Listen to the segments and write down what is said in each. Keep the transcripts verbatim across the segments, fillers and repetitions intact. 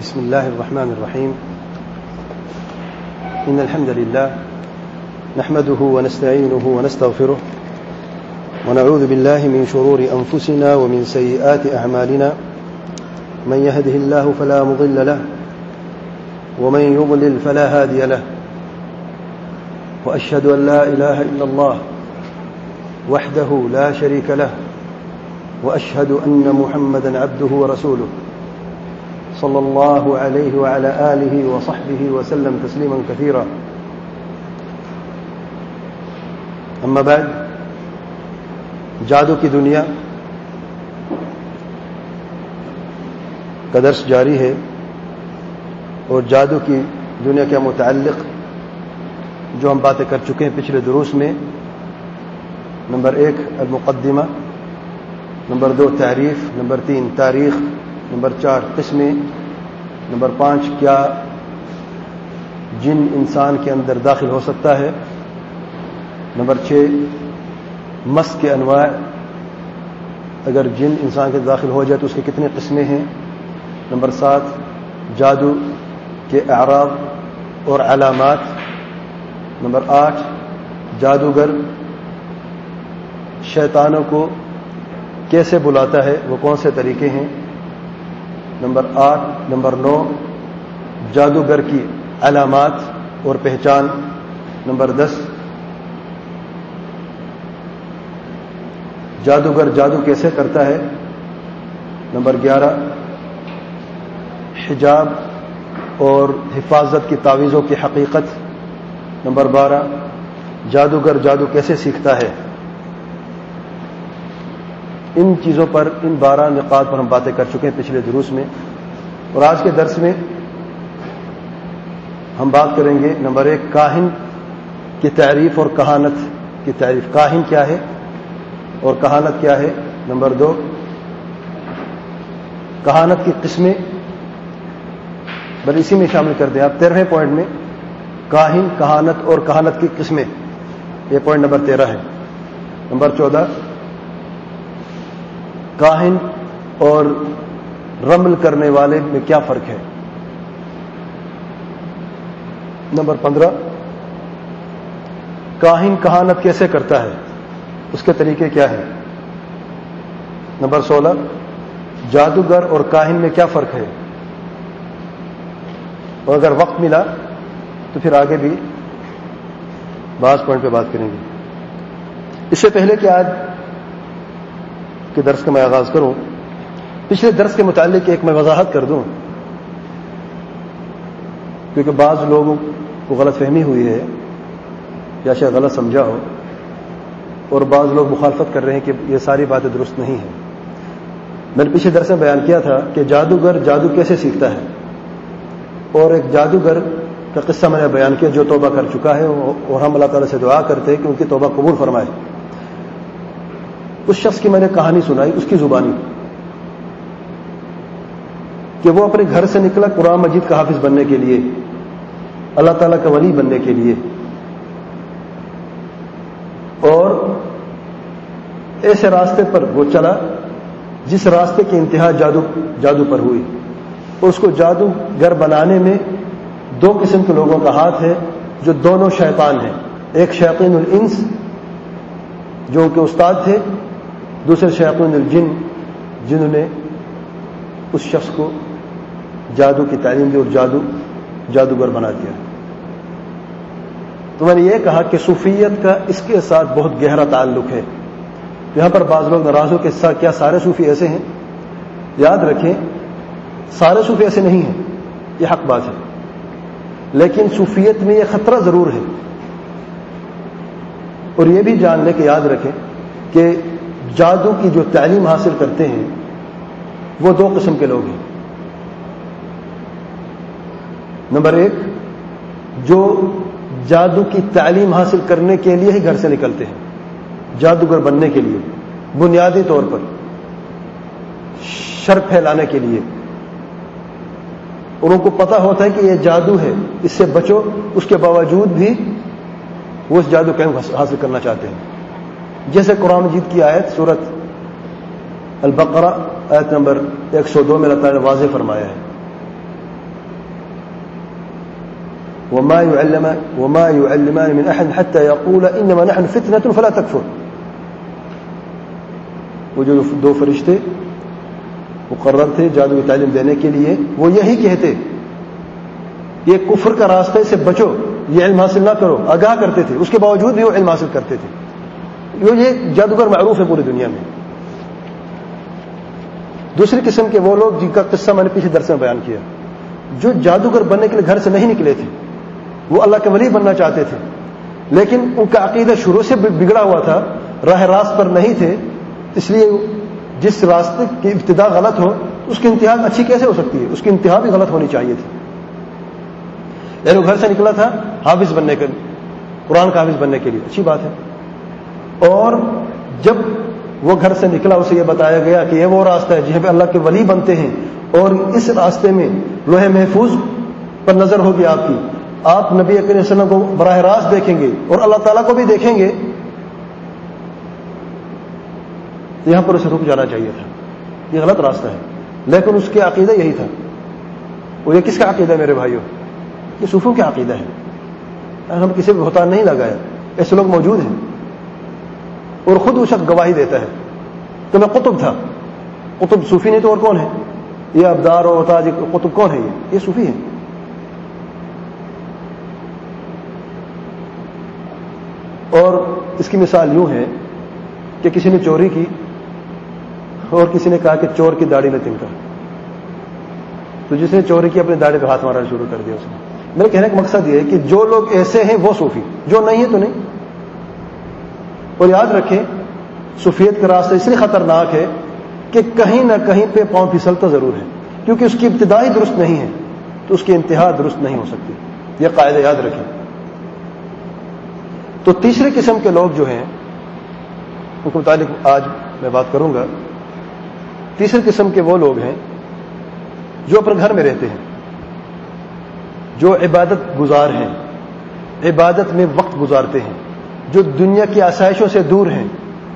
بسم الله الرحمن الرحيم. إن الحمد لله نحمده ونستعينه ونستغفره ونعوذ بالله من شرور أنفسنا ومن سيئات أعمالنا. من يهده الله فلا مضل له ومن يضلل فلا هادي له. وأشهد أن لا إله إلا الله وحده لا شريك له وأشهد أن محمدا عبده ورسوله صلى الله عليه وعلى آله وصحبه وسلم تسليما كثيرا. أما بعد، جادو کی دنیا کا درس جاری ہے اور جادو کی دنیا کے متعلق جو ہم باتیں کر چکے ہیں پچھلے دروس میں، نمبر ایک المقدمہ، نمبر دو تعریف، نمبر تین تاریخ، نمبر چار قسمیں، نمبر پانچ کیا جن انسان کے اندر داخل ہو سکتا ہے، نمبر چھ مس کے انواع، اگر جن انسان کے داخل ہو جائے تو اس کی کتنی قسمیں ہیں، نمبر سات جادو کے اعراض اور علامات، نمبر آٹھ جادوگر شیطانوں کو کیسے بلاتا ہے، وہ کون سے طریقے ہیں، نمبر آٹھ نمبر نو جادوگر کی علامات اور پہچان، نمبر دس جادوگر جادو کیسے کرتا ہے، نمبر گیارہ حجاب اور حفاظت کی تعویذوں کی حقیقت، نمبر بارہ جادوگر جادو کیسے سیکھتا ہے۔ ان چیزوں پر، ان بارہ نقاط پر ہم باتیں کر چکے ہیں پچھلے دروس میں، اور آج کے درس میں ہم بات کریں گے نمبر ایک کاہن کی تعریف اور کہانت کی تعریف، کاہن کیا ہے اور کہانت کیا ہے، نمبر دو کہانت کی قسمیں، بل اسی میں شامل کر دیں آپ تیرہویں پوائنٹ میں، کاہن کہانت اور کہانت کی قسمیں، یہ پوائنٹ نمبر تیرہ ہے۔ نمبر چودہ کاہن اور رمل کرنے والے میں کیا فرق ہے، نمبر پندرہ کاہن کہانت کیسے کرتا ہے، اس کے طریقے کیا ہیں، نمبر سولہ جادوگر اور کاہن میں کیا فرق ہے، اور اگر وقت ملا تو پھر آگے بھی بعض پوائنٹ پہ بات کریں گے۔ اس سے پہلے کہ آج کے درس کا میں آغاز کروں، پچھلے درس کے متعلق ایک میں وضاحت کر دوں، کیونکہ بعض لوگوں کو غلط فہمی ہوئی ہے یا شاید غلط سمجھا ہو، اور بعض لوگ مخالفت کر رہے ہیں کہ یہ ساری باتیں درست نہیں ہیں۔ میں نے پچھلے درس میں بیان کیا تھا کہ جادوگر جادو کیسے سیکھتا ہے، اور ایک جادوگر کا قصہ میں نے بیان کیا جو توبہ کر چکا ہے، اور ہم اللہ تعالیٰ سے دعا کرتے ہیں کہ ان کی توبہ قبول فرمائے۔ اس شخص کی میں نے کہانی سنائی اس کی زبانی، کہ وہ اپنے گھر سے نکلا قرآن مجید کا حافظ بننے کے لیے، اللہ تعالیٰ کا ولی بننے کے لیے، اور ایسے راستے پر وہ چلا جس راستے کی انتہا جادو جادو پر ہوئی۔ اس کو جادوگر بنانے میں دو قسم کے لوگوں کا ہاتھ ہے جو دونوں شیطان ہیں، ایک شیاطین الانس جو ان کے استاد تھے، دوسرے شیاطین الجن جنہوں نے اس شخص کو جادو کی تعلیم دی اور جادو جادوگر بنا دیا۔ تو میں نے یہ کہا کہ صوفیت کا اس کے ساتھ بہت گہرا تعلق ہے۔ یہاں پر بعض لوگ ناراض ہو کہ کیا سارے صوفی ایسے ہیں؟ یاد رکھیں سارے صوفی ایسے نہیں ہیں، یہ حق بات ہے، لیکن صوفیت میں یہ خطرہ ضرور ہے۔ اور یہ بھی جان لیں کہ یاد رکھیں کہ جادو کی جو تعلیم حاصل کرتے ہیں وہ دو قسم کے لوگ ہیں۔ نمبر ایک جو جادو کی تعلیم حاصل کرنے کے لیے ہی گھر سے نکلتے ہیں، جادوگر بننے کے لیے، بنیادی طور پر شر پھیلانے کے لیے، اور ان کو پتا ہوتا ہے کہ یہ جادو ہے، اس سے بچو، اس کے باوجود بھی وہ اس جادو کو حاصل کرنا چاہتے ہیں۔ جیسے قرآن مجید کی آیت سورت البقرہ آیت نمبر ایک سو دو میں اللہ تعالیٰ نے واضح فرمایا ہے وما يعلمان وما يعلمان من احد حتى يقولا انما نحن فتنة فلا تكفر. وہ جو دو فرشتے مقرر تھے جادو کی تعلیم دینے کے لیے وہ یہی کہتے یہ کفر کا راستہ سے بچو, یہ علم حاصل نہ کرو, آگاہ کرتے تھے. اس کے باوجود بھی وہ علم حاصل کرتے تھے. یہ جادوگر معروف ہے پوری دنیا میں. دوسری قسم کے وہ لوگ جن کا قصہ میں نے پیچھے درس میں بیان کیا, جو جادوگر بننے کے لیے گھر سے نہیں نکلے تھے, وہ اللہ کے ولی بننا چاہتے تھے, لیکن ان کا عقیدہ شروع سے بگڑا ہوا تھا, راہ راست پر نہیں تھے. اس لیے جس راستے کی ابتدا غلط ہو اس کی انتہا اچھی کیسے ہو سکتی ہے؟ اس کی انتہا بھی غلط ہونی چاہیے تھی. یعنی وہ گھر سے نکلا تھا حافظ بننے کے لیے, قرآن کا حافظ بننے کے لیے, اچھی بات ہے. اور جب وہ گھر سے نکلا اسے یہ بتایا گیا کہ یہ وہ راستہ ہے جہاں پہ اللہ کے ولی بنتے ہیں, اور اس راستے میں لوح محفوظ پر نظر ہوگی آپ کی, آپ نبی کریم صلی اللہ علیہ وسلم کو براہ راست دیکھیں گے اور اللہ تعالیٰ کو بھی دیکھیں گے. یہاں پر اسے رک جانا چاہیے تھا. یہ غلط راستہ ہے, لیکن اس کے عقیدہ یہی تھا. اور یہ کس کا عقیدہ ہے میرے بھائیوں؟ یہ صوفیوں کا عقیدہ ہے. ہم کسی کو بہتان نہیں لگایا, ایسے لوگ موجود ہیں. اور خود وہ شخص گواہی دیتا ہے کہ میں قطب تھا. قطب صوفی نہیں تو اور کون ہے؟ یہ ابدار اور تاج قطب کون ہے؟ یہ یہ صوفی ہے. اور اس کی مثال یوں ہے کہ کسی نے چوری کی اور کسی نے کہا کہ چور کی داڑھی میں تنکا, تو جس نے چوری کی اپنی داڑھی پہ ہاتھ مارنا شروع کر دیا. اس نے میرے کہنے کا مقصد یہ ہے کہ جو لوگ ایسے ہیں وہ صوفی, جو نہیں ہے تو نہیں. اور یاد رکھیں صوفیت کا راستہ اس لیے خطرناک ہے کہ کہیں نہ کہیں پہ پاؤں پھسلتا ضرور ہے, کیونکہ اس کی ابتدا ہی درست نہیں ہے تو اس کی انتہا درست نہیں ہو سکتی. یہ قاعدہ یاد رکھیں. تو تیسری قسم کے لوگ جو ہیں ان کے متعلق آج میں بات کروں گا. تیسری قسم کے وہ لوگ ہیں جو اپنے گھر میں رہتے ہیں, جو عبادت گزار ہیں, عبادت میں وقت گزارتے ہیں, جو دنیا کی آسائشوں سے دور ہیں.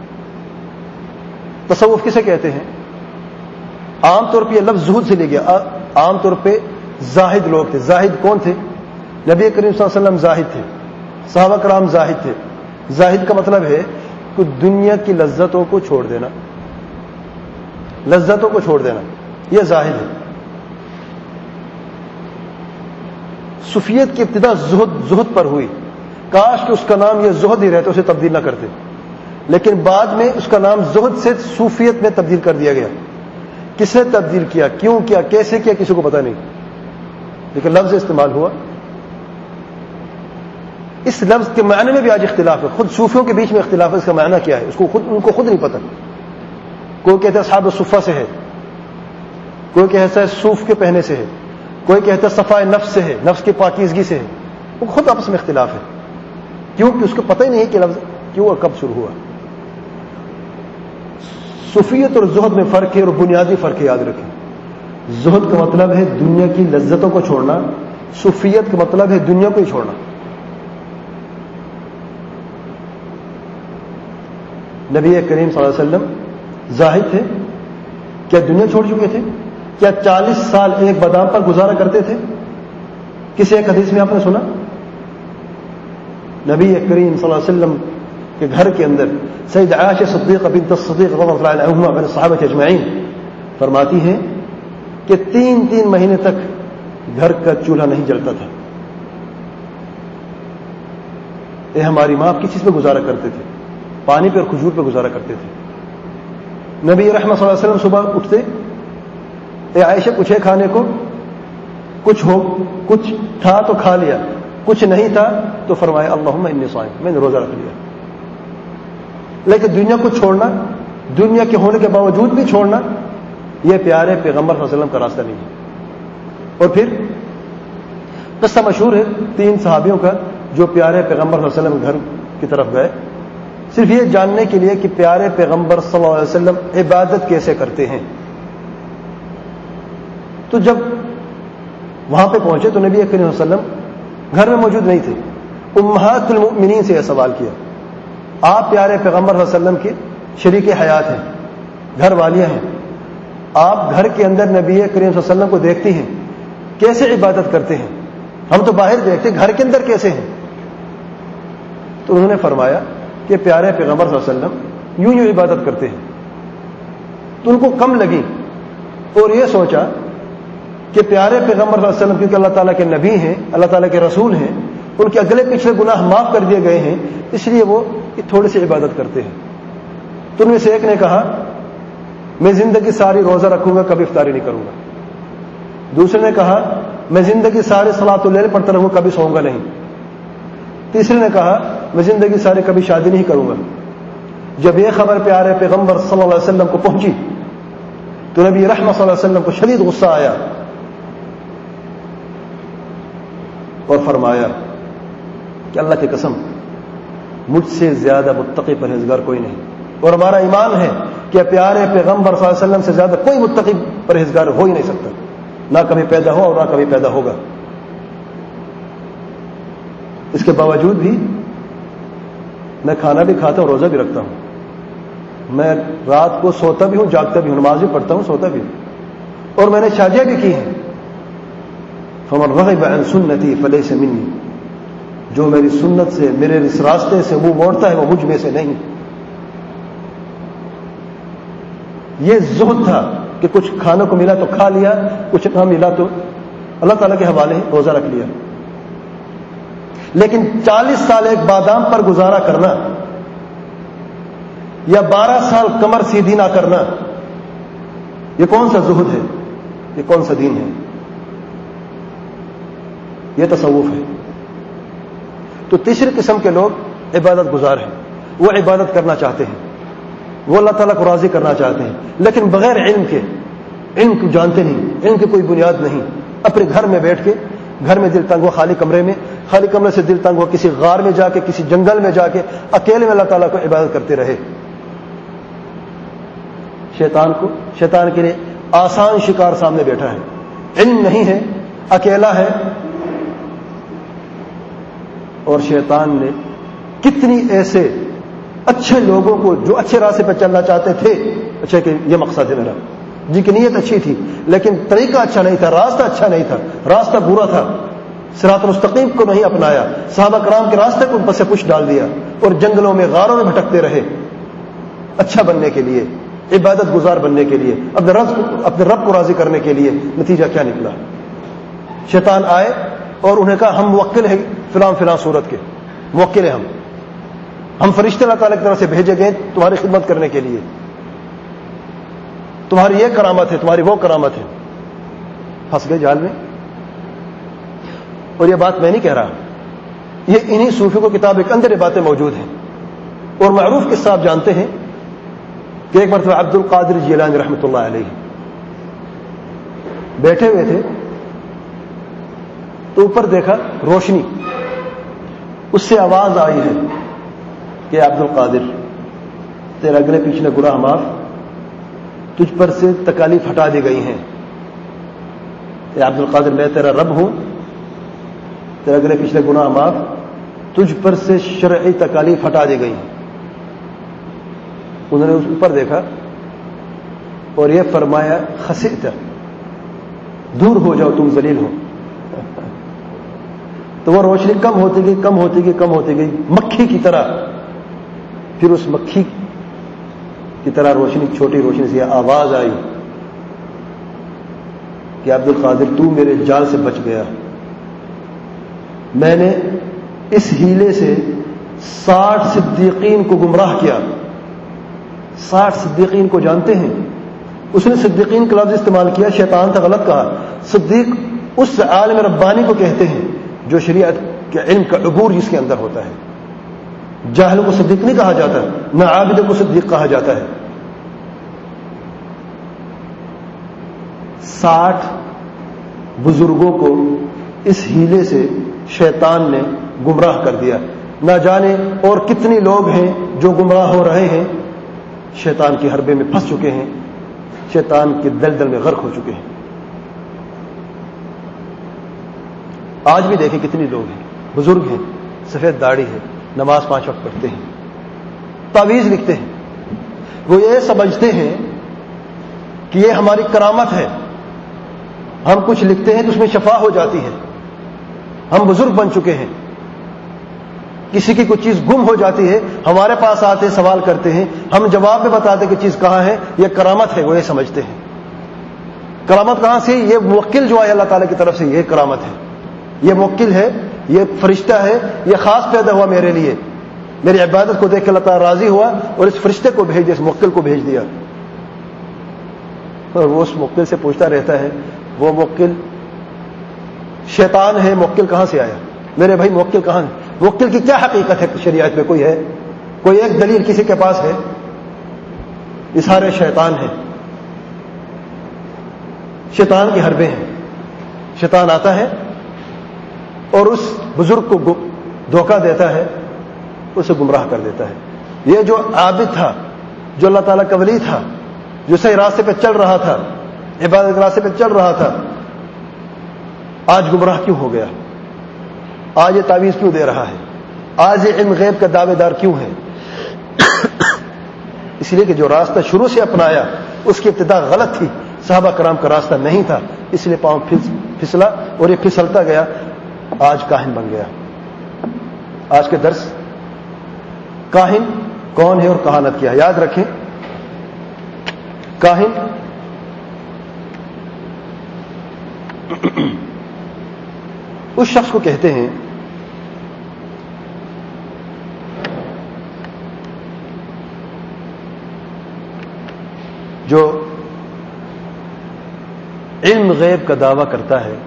تصوف کسے کہتے ہیں؟ عام طور پہ یہ لفظ زہد سے لے گیا. عام طور پہ زاہد لوگ تھے. زاہد کون تھے؟ نبی کریم صلی اللہ علیہ وسلم زاہد تھے, صحابہ کرام زاہد تھے. زاہد کا مطلب ہے کہ دنیا کی لذتوں کو چھوڑ دینا, لذتوں کو چھوڑ دینا, یہ زاہد ہے. صوفیت کی ابتدا زہد زہد پر ہوئی. کاش کہ اس کا نام یہ زہد ہی رہتا, اسے تبدیل نہ کرتے, لیکن بعد میں اس کا نام زہد سے صوفیت میں تبدیل کر دیا گیا. کس نے تبدیل کیا, کیوں کیا, کیسے کیا, کسی کو پتہ نہیں, لیکن لفظ استعمال ہوا. اس لفظ کے معنی میں بھی آج اختلاف ہے. خود صوفیوں کے بیچ میں اختلاف ہے اس کا معنی کیا ہے, اس کو خود ان کو خود نہیں پتہ. کوئی کہتا ہے اصحاب الصفہ سے ہے, کوئی کہتا ہے صوف کے پہنے سے ہے, کوئی کہتا ہے صفائے نفس سے ہے, نفس کی پاکیزگی سے ہے. وہ خود آپس میں اختلاف ہے, کیونکہ اس کو پتہ ہی نہیں ہے کہ لفظ کیوں اور کب شروع ہوا. صوفیت اور زہد میں فرق ہے, اور بنیادی فرق ہے, یاد رکھیں. زہد کا مطلب ہے دنیا کی لذتوں کو چھوڑنا, صوفیت کا مطلب ہے دنیا کو ہی چھوڑنا. نبی کریم صلی اللہ علیہ وسلم زاہد تھے, کیا دنیا چھوڑ چکے تھے؟ کیا چالیس سال ایک بادام پر گزارا کرتے تھے؟ کسی ایک حدیث میں آپ نے سنا؟ نبی کریم صلی اللہ علیہ وسلم کے گھر کے اندر سید عائشہ صدیقہ بنت الصدیق رضی اللہ عنہما بین الصحابہ اجمعین فرماتی ہیں کہ تین تین مہینے تک گھر کا چولہا نہیں جلتا تھا. اے ہماری ماں کس چیز پہ گزارا کرتے تھے؟ پانی پہ اور کھجور پہ گزارا کرتے تھے. نبی رحمت صلی اللہ علیہ وسلم صبح اٹھتے, اے عائشہ کچھ ہے کھانے کو؟ کچھ ہو, کچھ تھا تو کھا لیا, کچھ نہیں تھا تو فرمایا اللہم انی صائم, میں نے روزہ رکھ لیا. لیکن دنیا کو چھوڑنا, دنیا کے ہونے کے باوجود بھی چھوڑنا, یہ پیارے پیغمبر صلی اللہ علیہ وسلم کا راستہ نہیں ہے. اور پھر قصہ مشہور ہے تین صحابیوں کا جو پیارے پیغمبر صلی اللہ علیہ وسلم گھر کی طرف گئے صرف یہ جاننے کے لیے کہ پیارے پیغمبر صلی اللہ علیہ وسلم عبادت کیسے کرتے ہیں. تو جب وہاں پہ پہنچے تو نبی کریم صلی اللہ علیہ وسلم گھر میں موجود نہیں تھے. امہات المؤمنین سے یہ سوال کیا, آپ پیارے پیغمبر صلی اللہ علیہ وسلم کے شریک حیات ہیں, گھر والیاں ہیں, آپ گھر کے اندر نبی کریم صلی اللہ علیہ وسلم کو دیکھتی ہیں, کیسے عبادت کرتے ہیں؟ ہم تو باہر دیکھتے گھر کے اندر کیسے ہیں. تو انہوں نے فرمایا کہ پیارے پیغمبر صلی اللہ علیہ وسلم یوں یوں عبادت کرتے ہیں. تو ان کو کم لگی اور یہ سوچا کہ پیارے پیغمبر صلی اللہ علیہ وسلم کیونکہ اللہ تعالیٰ کے نبی ہیں, اللہ تعالیٰ کے رسول ہیں, ان کے اگلے پچھلے گناہ معاف کر دیے گئے ہیں, اس لیے وہ تھوڑی سی عبادت کرتے ہیں. تو ان میں سے ایک نے کہا میں زندگی ساری روزہ رکھوں گا, کبھی افطاری نہیں کروں گا. دوسرے نے کہا میں زندگی ساری صلاۃ اللیل پڑھتا رہوں گا, کبھی سوؤں گا نہیں. تیسرے نے کہا میں زندگی ساری کبھی شادی نہیں کروں گا. جب یہ خبر پیارے پیغمبر صلی اللہ علیہ وسلم کو پہنچی تو نبی رحمت صلی اللہ علیہ وسلم کو شدید غصہ آیا اور فرمایا کہ اللہ کی قسم مجھ سے زیادہ متقی پرہیزگار کوئی نہیں, اور ہمارا ایمان ہے کہ پیارے پیغمبر صلی اللہ علیہ وسلم سے زیادہ کوئی متقی پرہیزگار ہو ہی نہیں سکتا, نہ کبھی پیدا ہو اور نہ کبھی پیدا ہوگا. اس کے باوجود بھی میں کھانا بھی کھاتا ہوں, روزہ بھی رکھتا ہوں, میں رات کو سوتا بھی ہوں, جاگتا بھی ہوں, نماز بھی پڑھتا ہوں, سوتا بھی ہوں, اور میں نے شادیاں بھی کی ہیں. فمن رغب عن سنتی فلیس منی, جو میری سنت سے, میرے اس راستے سے منہ موڑتا ہے وہ مجھ میں سے نہیں. یہ زہد تھا کہ کچھ کھانے کو ملا تو کھا لیا, کچھ نہ ملا تو اللہ تعالیٰ کے حوالے روزہ رکھ لیا. لیکن چالیس سال ایک بادام پر گزارا کرنا یا بارہ سال کمر سیدھی نہ کرنا, یہ کون سا زہد ہے, یہ کون سا دین ہے؟ یہ تصوف ہے. تو تیسری قسم کے لوگ عبادت گزار ہیں, وہ عبادت کرنا چاہتے ہیں, وہ اللہ تعالیٰ کو راضی کرنا چاہتے ہیں, لیکن بغیر علم کے, علم کو جانتے نہیں, علم کی کوئی بنیاد نہیں. اپنے گھر میں بیٹھ کے, گھر میں دل تنگ ہوا, خالی کمرے میں, خالی کمرے سے دل تنگ ہوا, کسی غار میں جا کے, کسی جنگل میں جا کے اکیلے میں اللہ تعالیٰ کو عبادت کرتے رہے. شیطان کو, شیطان کے لیے آسان شکار سامنے بیٹھا ہے, علم نہیں ہے, اکیلا ہے, اور شیطان نے کتنی ایسے اچھے لوگوں کو جو اچھے راستے پہ چلنا چاہتے تھے, اچھا کہ یہ مقصد ہے میرا, جن کی نیت اچھی تھی لیکن طریقہ اچھا نہیں تھا, راستہ اچھا نہیں تھا, راستہ برا تھا, صراط مستقیم کو نہیں اپنایا, صحابہ کرام کے راستے کو پس پش ڈال دیا اور جنگلوں میں, غاروں میں بھٹکتے رہے اچھا بننے کے لیے, عبادت گزار بننے کے لیے, اپنے رب کو, اپنے رب کو راضی کرنے کے لیے. نتیجہ کیا نکلا؟ شیطان آئے اور انہیں کہا ہم موکل ہیں فلاں فلاں صورت کے, موکل ہیں ہم, ہم فرشتے اللہ تعالیٰ کی طرف سے بھیجے گئے تمہاری خدمت کرنے کے لیے, تمہاری یہ کرامت ہے, تمہاری وہ کرامت ہے. پھنس گئے جال میں. اور یہ بات میں نہیں کہہ رہا, یہ انہی صوفی کو کتاب کے اندر یہ باتیں موجود ہیں. اور معروف قصہ آپ جانتے ہیں کہ ایک مرتبہ عبد القادر جیلانی رحمۃ اللہ علیہ بیٹھے ہوئے تھے تو اوپر دیکھا روشنی, اس سے آواز آئی ہے کہ عبد القادر تیرے اگلے پیچھے گناہ معاف, تجھ پر سے تکالیف ہٹا دی گئی ہیں. اے عبد القادر میں تیرا رب ہوں, تیرے اگلے پچھلے گناہ معاف, تجھ پر سے شرعی تکالیف ہٹا دی گئی ہیں. انہوں نے اس اوپر دیکھا اور یہ فرمایا خسئت, دور ہو جاؤ تم ذلیل ہو. تو وہ روشنی کم ہوتی گئی, کم ہوتی گئی, کم ہوتی گئی, مکھی کی طرح. پھر اس مکھی کی طرح روشنی, چھوٹی روشنی سے آواز آئی کہ عبد القادر تو میرے جال سے بچ گیا, میں نے اس ہیلے سے ساٹھ صدیقین کو گمراہ کیا. ساٹھ صدیقین کو جانتے ہیں, اس نے صدیقین کا لفظ استعمال کیا, شیطان تھا, غلط کہا. صدیق اس عالم ربانی کو کہتے ہیں جو شریعت کے علم کا عبور جس کے اندر ہوتا ہے. جاہل کو صدیق نہیں کہا جاتا, نہ عابد کو صدیق کہا جاتا ہے. ساٹھ بزرگوں کو اس ہیلے سے شیطان نے گمراہ کر دیا. نہ جانے اور کتنی لوگ ہیں جو گمراہ ہو رہے ہیں, شیطان کے حربے میں پھنس چکے ہیں, شیطان کے دلدل میں غرق ہو چکے ہیں. آج بھی دیکھیں کتنی لوگ ہیں, بزرگ ہیں, سفید داڑھی ہے, نماز پانچ وقت پڑھتے ہیں, تعویذ لکھتے ہیں. وہ یہ سمجھتے ہیں کہ یہ ہماری کرامت ہے, ہم کچھ لکھتے ہیں تو اس میں شفا ہو جاتی ہے. ہم بزرگ بن چکے ہیں. کسی کی کوئی چیز گم ہو جاتی ہے, ہمارے پاس آتے سوال کرتے ہیں, ہم جواب میں بتاتے کہ چیز کہاں ہے, یہ کرامت ہے, وہ یہ سمجھتے ہیں. کرامت کہاں سے؟ یہ موکل جو آیا اللہ تعالیٰ کی طرف سے, یہ کرامت ہے. یہ موکل ہے, یہ فرشتہ ہے, یہ خاص پیدا ہوا میرے لیے, میری عبادت کو دیکھ کے اللہ تعالیٰ راضی ہوا اور اس فرشتے کو بھیج دیا, اس موکل کو بھیج دیا. اور وہ اس موکل سے پوچھتا رہتا ہے, وہ موکل شیطان ہے, موکل کہاں سے آیا؟ میرے بھائی موکل کہاں ہے؟ موکل کی کیا حقیقت ہے شریعت میں؟ کوئی ہے؟ کوئی ایک دلیل کسی کے پاس ہے؟ یہ سارے شیطان ہیں, شیطان کی حربیں ہیں. شیطان آتا ہے اور اس بزرگ کو دھوکہ دیتا ہے, اسے گمراہ کر دیتا ہے. یہ جو عابد تھا, جو اللہ تعالیٰ کا ولی تھا, جو صحیح راستے پہ چل رہا تھا, عبادت کے راستے پہ چل رہا تھا, آج گمراہ کیوں ہو گیا؟ آج یہ تعویذ کیوں دے رہا ہے؟ آج یہ علم غیب کا دعوے دار کیوں ہے؟ اس لیے کہ جو راستہ شروع سے اپنایا اس کی ابتدا غلط تھی, صحابہ کرام کا راستہ نہیں تھا, اس لیے پاؤں پھسلا اور یہ پھسلتا گیا, آج کاہن بن گیا. آج کے درس کاہن کون ہے اور کہانت کیا ہے, یاد رکھیں. کاہن اس شخص کو کہتے ہیں جو علم غیب کا دعویٰ کرتا ہے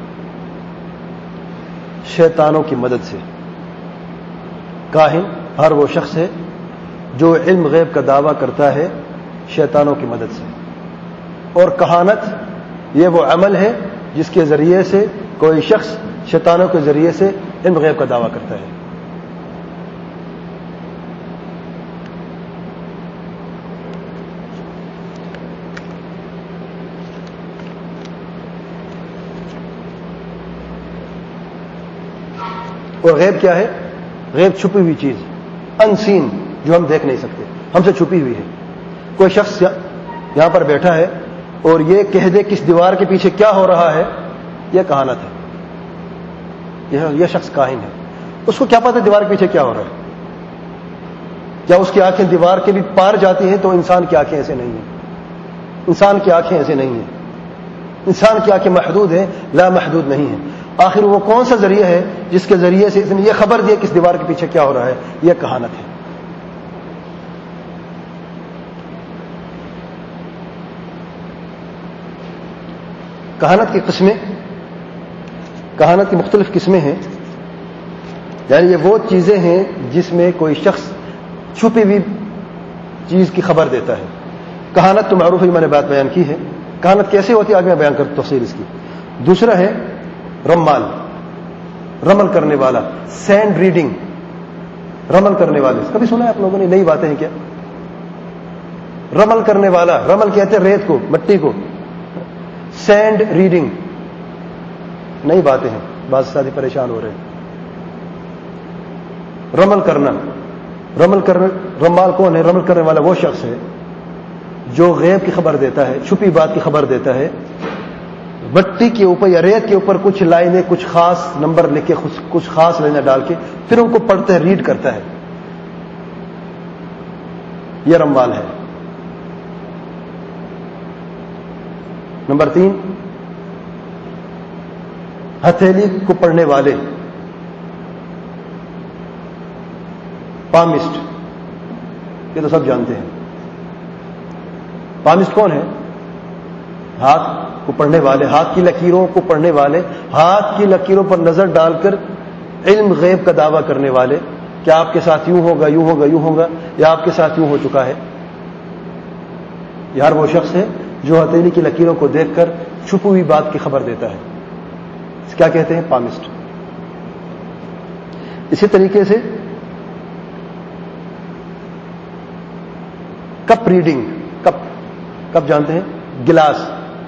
شیطانوں کی مدد سے. کاہن ہر وہ شخص ہے جو علم غیب کا دعویٰ کرتا ہے شیطانوں کی مدد سے. اور کہانت یہ وہ عمل ہے جس کے ذریعے سے کوئی شخص شیطانوں کے ذریعے سے علم غیب کا دعویٰ کرتا ہے. اور غیب کیا ہے؟ غیب چھپی ہوئی چیز, انسین, جو ہم دیکھ نہیں سکتے, ہم سے چھپی ہوئی ہے. کوئی شخص یہاں پر بیٹھا ہے اور یہ کہہ دے کس دیوار کے پیچھے کیا ہو رہا ہے, یہ کہانت ہے. یہ شخص کاہن ہے. اس کو کیا پتہ دیوار کے پیچھے کیا ہو رہا ہے؟ کیا اس کی آنکھیں دیوار کے بھی پار جاتی ہیں؟ تو انسان کی آنکھیں ایسے نہیں ہیں. انسان کی آنکھیں ایسے نہیں ہیں. انسان کی آنکھیں محدود ہیں, لا محدود نہیں ہیں. آخر وہ کون سا ذریعہ ہے جس کے ذریعے سے اس نے یہ خبر دی کس دیوار کے پیچھے کیا ہو رہا ہے؟ یہ کہانت ہے. کہانت کی قسمیں, کہانت کی مختلف قسمیں ہیں. یعنی یہ وہ چیزیں ہیں جس میں کوئی شخص چھپی ہوئی چیز کی خبر دیتا ہے. کہانت تو معروف ہے, میں نے بات بیان کی ہے. کہانت کیسے ہوتی ہے آگے میں بیان کرتا تفصیل اس کی. دوسرا ہے رمال, رمل کرنے والا, سینڈ ریڈنگ, رمل کرنے والے. کبھی سنا ہے آپ لوگوں نے؟ نئی باتیں ہیں کیا؟ رمل کرنے والا, رمل کہتے ہیں ریت کو, مٹی کو. سینڈ ریڈنگ نئی باتیں ہیں, بعض ساتھی پریشان ہو رہے ہیں. رمل کرنا, رمل کرنے, رمال کون ہے؟ رمل کرنے والا وہ شخص ہے جو غیب کی خبر دیتا ہے, چھپی بات کی خبر دیتا ہے. مٹی کے اوپر یا ریت کے اوپر کچھ لائنیں, کچھ خاص نمبر لکھ کے, کچھ خاص لائنیں ڈال کے پھر ان کو پڑھتا ہے, ریڈ کرتا ہے. یہ رمال ہے. نمبر تین, ہتھیلی کو پڑھنے والے, پامسٹ. یہ تو سب جانتے ہیں. پامسٹ کون ہے؟ ہاتھ کو پڑھنے والے, ہاتھ کی لکیروں کو پڑھنے والے, ہاتھ کی لکیروں پر نظر ڈال کر علم غیب کا دعویٰ کرنے والے. کیا آپ کے ساتھ یوں ہوگا, یوں ہوگا, یوں ہوگا, یا آپ کے ساتھ یوں ہو چکا ہے. یار وہ شخص ہے جو ہتھیلی کی لکیروں کو دیکھ کر چھپی ہوئی بات کی خبر دیتا ہے. کیا کہتے ہیں؟ پامسٹ. اسی طریقے سے کپ ریڈنگ, کپ, کپ جانتے ہیں؟ گلاس,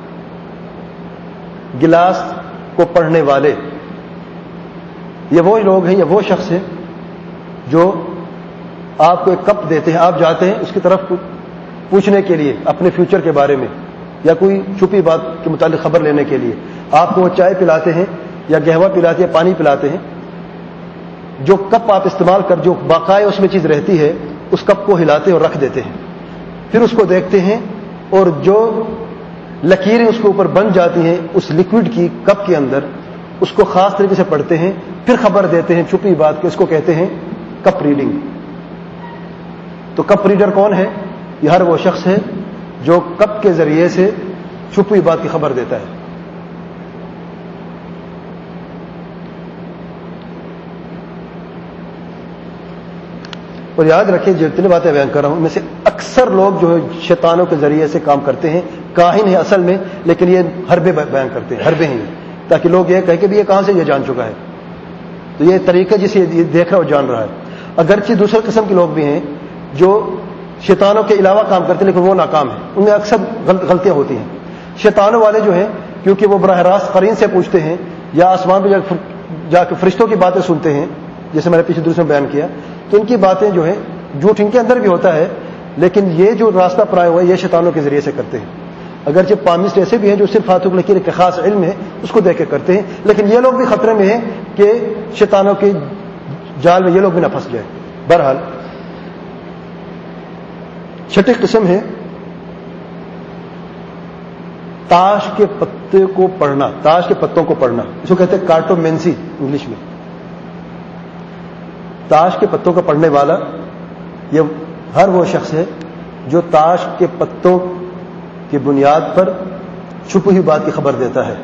گلاس کو پڑھنے والے. یہ وہ لوگ ہیں, یہ وہ شخص ہے جو آپ کو ایک کپ دیتے ہیں, آپ جاتے ہیں اس کی طرف پوچھنے کے لیے اپنے فیوچر کے بارے میں یا کوئی چھپی بات کے متعلق خبر لینے کے لیے. آپ کو وہ چائے پلاتے ہیں یا گہوا پلاتے ہیں، پانی پلاتے ہیں، جو کپ آپ استعمال کر جو باقاعدہ اس میں چیز رہتی ہے اس کپ کو ہلاتے اور رکھ دیتے ہیں، پھر اس کو دیکھتے ہیں اور جو لکیریں اس کے اوپر بن جاتی ہیں اس لکوڈ کی کپ کے اندر اس کو خاص طریقے سے پڑھتے ہیں، پھر خبر دیتے ہیں چھپی بات کو، اس کو کہتے ہیں کپ ریڈنگ۔ تو کپ ریڈر کون ہے؟ یہ ہر وہ شخص ہے جو کپ کے ذریعے سے چھپی بات کی خبر دیتا ہے۔ اور یاد رکھیں جتنی باتیں بیان کر رہا ہوں ان میں سے اکثر لوگ جو ہے شیطانوں کے ذریعے سے کام کرتے ہیں، کاہن ہے اصل میں، لیکن یہ حربے بیان کرتے ہیں، حربے ہیں، تاکہ لوگ یہ کہیں کہ یہ کہاں سے یہ جان چکا ہے۔ تو یہ طریقہ جسے یہ دیکھ رہا ہے وہ جان رہا ہے۔ اگرچہ دوسرے قسم کے لوگ بھی ہیں جو شیطانوں کے علاوہ کام کرتے ہیں لیکن وہ ناکام ہیں، ان میں اکثر غلطیاں ہوتی ہیں۔ شیطانوں والے جو ہیں کیونکہ وہ براہ راست قرین سے پوچھتے ہیں یا آسمان پہ جا کے فرشتوں کی باتیں سنتے ہیں، جیسے میں نے پیچھے دوسرے میں بیان کیا، تو ان کی باتیں جو ہیں جھوٹ ان کے اندر بھی ہوتا ہے، لیکن یہ جو راستہ پرائے ہوا ہے یہ شیطانوں کے ذریعے سے کرتے ہیں۔ اگرچہ پامسٹ ایسے بھی ہیں جو صرف ہاتھوں کی لکیر کا خاص علم ہے اس کو دیکھ کے کرتے ہیں، لیکن یہ لوگ بھی خطرے میں ہیں کہ شیطانوں کے جال میں یہ لوگ بھی نہ پھنس جائیں۔ بہرحال چھٹی قسم ہے تاش کے پتے کو پڑھنا، تاش کے پتوں کو پڑھنا، اس کو کہتے ہیں کارٹومینسی انگلش میں۔ تاش کے پتوں کو پڑھنے والا یہ ہر وہ شخص ہے جو تاش کے پتوں کی بنیاد پر چھپی ہوئی بات کی خبر دیتا ہے۔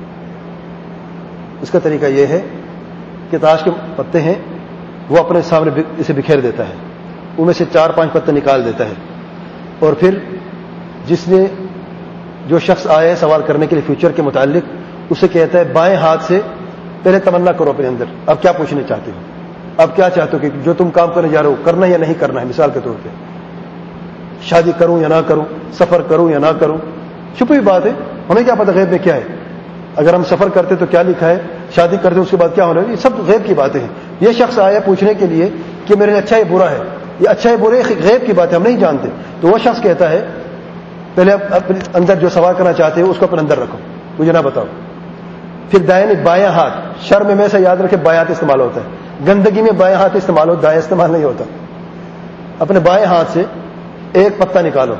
اس کا طریقہ یہ ہے کہ تاش کے پتے ہیں وہ اپنے سامنے اسے بکھیر دیتا ہے، ان میں سے چار پانچ پتے نکال دیتا ہے، اور پھر جس نے جو شخص آیا ہے سوال کرنے کے لیے فیوچر کے متعلق اسے کہتا ہے بائیں ہاتھ سے پہلے تمنا کرو اپنے اندر، اب کیا پوچھنا چاہتے ہو، اب کیا چاہتے ہو کہ جو تم کام کرنے جا رہے ہو کرنا یا نہیں کرنا ہے۔ مثال کے طور پہ شادی کروں یا نہ کروں، سفر کروں یا نہ کروں، چھپی بات ہے، ہمیں کیا پتہ غیب میں کیا ہے۔ اگر ہم سفر کرتے تو کیا لکھا ہے، شادی کرتے اس کے بعد کیا ہونا ہے، یہ سب غیب کی باتیں ہیں۔ یہ شخص آیا پوچھنے کے لیے کہ میرے لیے اچھا ہے برا ہے، یہ اچھا ہے برا ہے غیب کی بات ہے، ہم نہیں جانتے۔ تو وہ شخص کہتا ہے پہلے اپنے اندر جو سوال کرنا چاہتے ہو اس کو اپنے اندر رکھو، مجھے نہ بتاؤ۔ پھر دائیں بایاں ہاتھ، شرم میں سے یاد رکھے بایاں ہاتھ استعمال ہوتا ہے، گندگی میں بایاں ہاتھ استعمال ہو، دائیں استعمال نہیں ہوتا۔ اپنے بائیں ہاتھ سے ایک پتا نکالو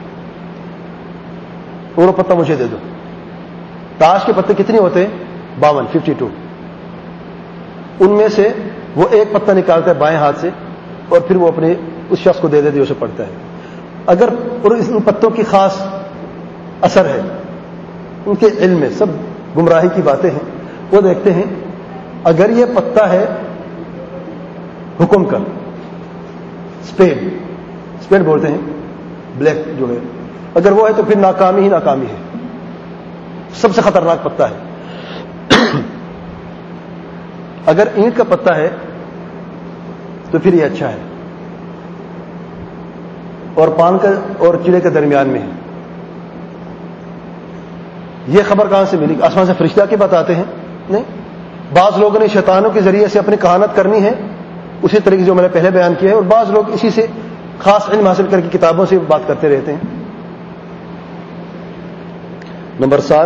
اور وہ پتا مجھے دے دو۔ تاش کے پتے کتنے ہوتے ہیں؟ باون، ففٹی ٹو۔ ان میں سے وہ ایک پتا نکالتا ہے بائیں ہاتھ سے اور پھر وہ اپنے اس شخص کو دے دیتے اسے پڑھتا ہے۔ اگر ان پتوں کی خاص اثر ہے، ان کے علم میں سب گمراہی کی باتیں ہیں، وہ دیکھتے ہیں اگر یہ پتا ہے حکم کا، اسپیڈ اسپیڈ بولتے ہیں بلیک جو ہے، اگر وہ ہے تو پھر ناکامی ہی ناکامی ہے، سب سے خطرناک پتا ہے۔ اگر اینٹ کا پتا ہے تو پھر یہ اچھا ہے، اور پان کا اور چڑے کے درمیان میں ہے۔ یہ خبر کہاں سے ملی؟ آسمان سے فرشتہ کے بتاتے ہیں؟ نہیں، بعض لوگوں نے شیطانوں کے ذریعے سے اپنی کہانت کرنی ہے اسی طریقے جو میں نے پہلے بیان کیا ہے، اور بعض لوگ اسی سے خاص علم حاصل کر کے کتابوں سے بات کرتے رہتے ہیں۔ نمبر سات،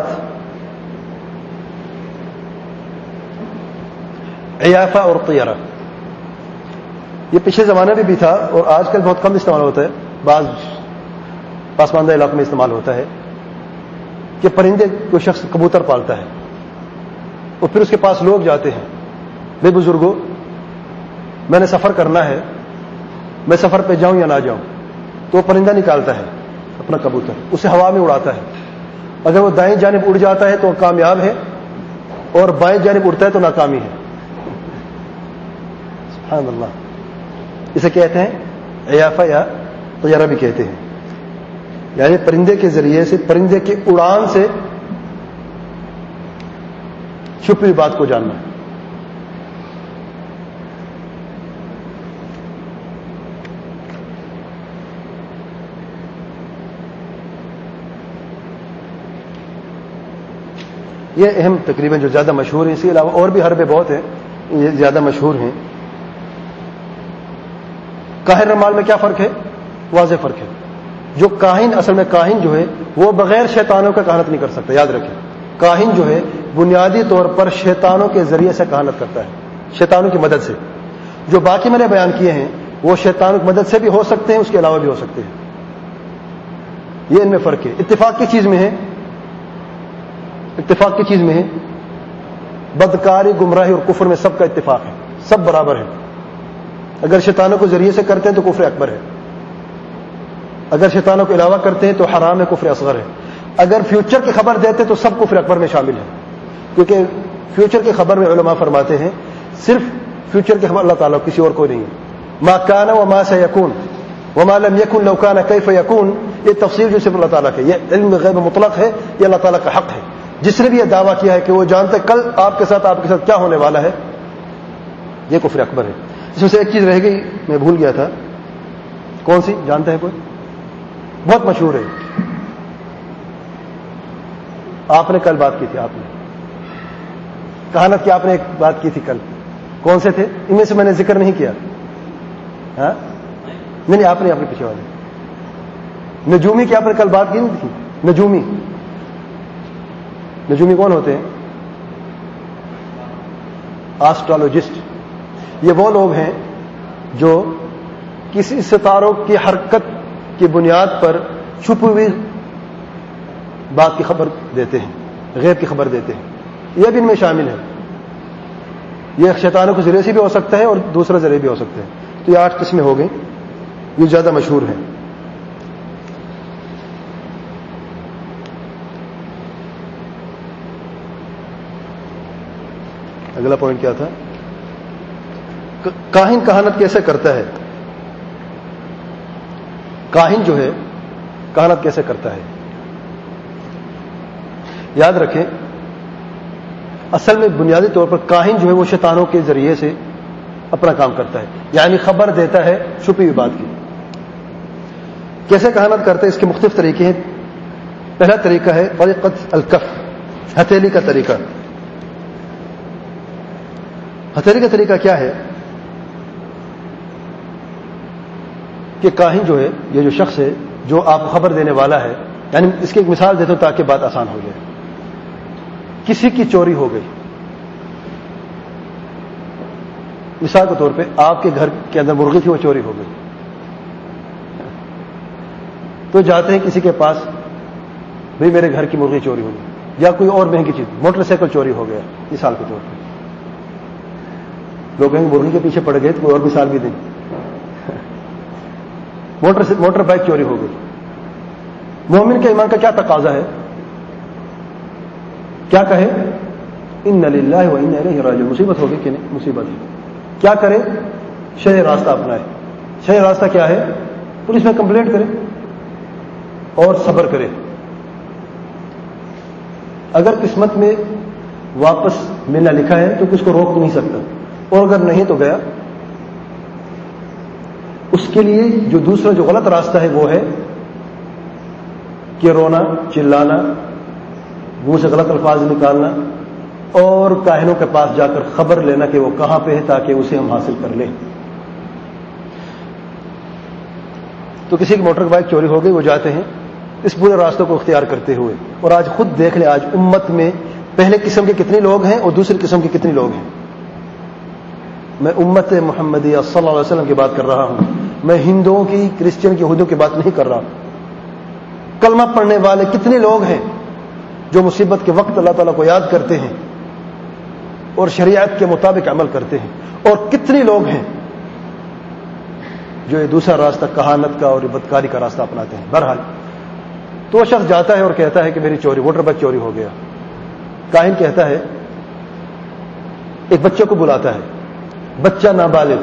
عیافہ اور طیرہ۔ یہ پچھلے زمانے میں بھی تھا اور آج کل بہت کم استعمال ہوتا ہے، بعض پسماندہ علاقوں میں استعمال ہوتا ہے کہ پرندے کو شخص کبوتر پالتا ہے اور پھر اس کے پاس لوگ جاتے ہیں، بے بزرگوں میں نے سفر کرنا ہے، میں سفر پہ جاؤں یا نہ جاؤں، تو وہ پرندہ نکالتا ہے اپنا کبوتر، اسے ہوا میں اڑاتا ہے، اگر وہ دائیں جانب اڑ جاتا ہے تو کامیاب ہے اور بائیں جانب اڑتا ہے تو ناکامی ہے۔ سبحان اللہ، اسے کہتے ہیں عیافہ یا طیرہ بھی کہتے ہیں، یعنی پرندے کے ذریعے سے، پرندے کی اڑان سے چھپی بات کو جاننا۔ یہ اہم تقریباً جو زیادہ مشہور ہیں، اس کے علاوہ اور بھی حربے بہت ہیں، یہ زیادہ مشہور ہیں۔ کاہن رمال میں کیا فرق ہے؟ واضح فرق ہے۔ جو کاہن، اصل میں کاہن جو ہے وہ بغیر شیطانوں کا کہانت نہیں کر سکتا، یاد رکھیں۔ کاہن جو ہے بنیادی طور پر شیطانوں کے ذریعے سے کہانت کرتا ہے، شیطانوں کی مدد سے. جو باقی میں نے بیان کیے ہیں وہ شیطانوں کی مدد سے بھی ہو سکتے ہیں، اس کے علاوہ بھی ہو سکتے ہیں. یہ ان میں فرق ہے. اتفاق کی چیز میں ہے، اتفاق کی چیز میں ہے بدکاری، گمراہی اور کفر میں سب کا اتفاق ہے، سب برابر ہے. اگر شیطانوں کو ذریعے سے کرتے ہیں تو کفر اکبر ہے، اگر شیطانوں کے علاوہ کرتے ہیں تو حرام ہے، کفر اصغر ہے. اگر فیوچر کی خبر دیتے تو سب کفر اکبر میں شامل ہے، کیونکہ فیوچر کی خبر میں علماء فرماتے ہیں صرف فیوچر کی خبر اللہ تعالیٰ کسی اور کو نہیں ہے. ما کان وما سیکون وما لم یکن لو کان کیف یکون، یہ تفسیر جو صرف اللہ تعالیٰ کی، یہ علم غیب مطلق ہے، یہ اللہ تعالیٰ کا حق ہے. جس نے بھی یہ دعویٰ کیا ہے کہ وہ جانتے کل آپ کے ساتھ آپ کے ساتھ کیا ہونے والا ہے، یہ کفر اکبر ہے. اس میں سے ایک چیز رہ گئی، میں بھول گیا تھا، کون سی جانتے ہیں کوئی؟ بہت مشہور ہے، آپ نے کل بات کی تھی، آپ نے کہانت کی آپ نے ایک بات کی تھی کل، کون سے تھے؟ ان میں سے میں نے ذکر نہیں کیا. ہاں نہیں نہیں، آپ نے اپنے پیچھے والے نجومی کی آپ نے کل بات کی نہیں تھی. نجومی نجومی کون ہوتے ہیں؟ آسٹرالوجسٹ. یہ وہ لوگ ہیں جو کسی ستاروں کی حرکت کی بنیاد پر چھپی ہوئی بات کی خبر دیتے ہیں، غیب کی خبر دیتے ہیں. یہ بھی ان میں شامل ہے. یہ شیطانوں کے ذریعے سے بھی ہو سکتا ہے اور دوسرے ذریعے بھی ہو سکتا ہے. تو یہ آٹھ قسمیں ہو گئیں، یہ زیادہ مشہور ہیں. اگلا پوائنٹ کیا تھا؟ کاہن کہانت کیسے کرتا ہے؟ کاہن جو ہے کہانت کیسے کرتا ہے؟ یاد رکھیں، اصل میں بنیادی طور پر کاہن جو ہے وہ شیطانوں کے ذریعے سے اپنا کام کرتا ہے، یعنی خبر دیتا ہے چھپی ہوئی بات کی. کیسے کہانت کرتا ہے؟ اس کے مختلف طریقے ہیں. پہلا طریقہ ہے طریقۃ الکف، ہتھیلی کا طریقہ. ہتھیلی کا طریقہ کیا ہے کہ کاہن جو ہے، یہ جو شخص ہے جو آپ کو خبر دینے والا ہے، یعنی اس کی ایک مثال دیتا ہوں تاکہ بات آسان ہو جائے. کسی کی چوری ہو گئی، مثال کے طور پہ آپ کے گھر کے اندر مرغی تھی، وہ چوری ہو گئی، تو جاتے ہیں کسی کے پاس، بھئی میرے گھر کی مرغی چوری ہو گئی، یا کوئی اور مہنگی چیز، موٹر سائیکل چوری ہو گیا مثال کے طور پہ. لوگ کہیں مرغی کے پیچھے پڑ گئے تو کوئی اور مثال بھی دیں. موٹر موٹر بائک چوری ہو گئی. مومن کے ایمان کا کیا تقاضا ہے؟ کیا کہے؟ ان للہ و انا الیہ راجعون. مصیبت ہوگی کہ نہیں؟ مصیبت ہے. کیا کرے؟ شرعی راستہ اپنائے. شرعی راستہ کیا ہے؟ پولیس میں کمپلینٹ کرے اور صبر کرے. اگر قسمت میں واپس ملنا لکھا ہے تو کس کو روک نہیں سکتا، اور اگر نہیں تو گیا. اس کے لیے جو دوسرا جو غلط راستہ ہے وہ ہے کہ رونا، چلانا، منہ سے غلط الفاظ نکالنا اور کاہنوں کے پاس جا کر خبر لینا کہ وہ کہاں پہ ہے تاکہ اسے ہم حاصل کر لیں. تو کسی کی موٹر بائک چوری ہو گئی، وہ جاتے ہیں اس پورے راستوں کو اختیار کرتے ہوئے. اور آج خود دیکھ لیں، آج امت میں پہلے قسم کے کتنے لوگ ہیں اور دوسری قسم کے کتنے لوگ ہیں. میں امت محمدیہ صلی اللہ علیہ وسلم کی بات کر رہا ہوں، میں ہندوؤں کی، کرسچن کی، یہودیوں کی بات نہیں کر رہا. کلمہ پڑھنے والے کتنے لوگ ہیں جو مصیبت کے وقت اللہ تعالیٰ کو یاد کرتے ہیں اور شریعت کے مطابق عمل کرتے ہیں، اور کتنے لوگ ہیں جو یہ دوسرا راستہ کہانت کا اور بدکاری کا راستہ اپناتے ہیں. بہرحال تو وہ شخص جاتا ہے اور کہتا ہے کہ میری چوری، موٹر بائک چوری ہو گیا. کاہن کہتا ہے، ایک بچے کو بلاتا ہے، بچہ نابالغ،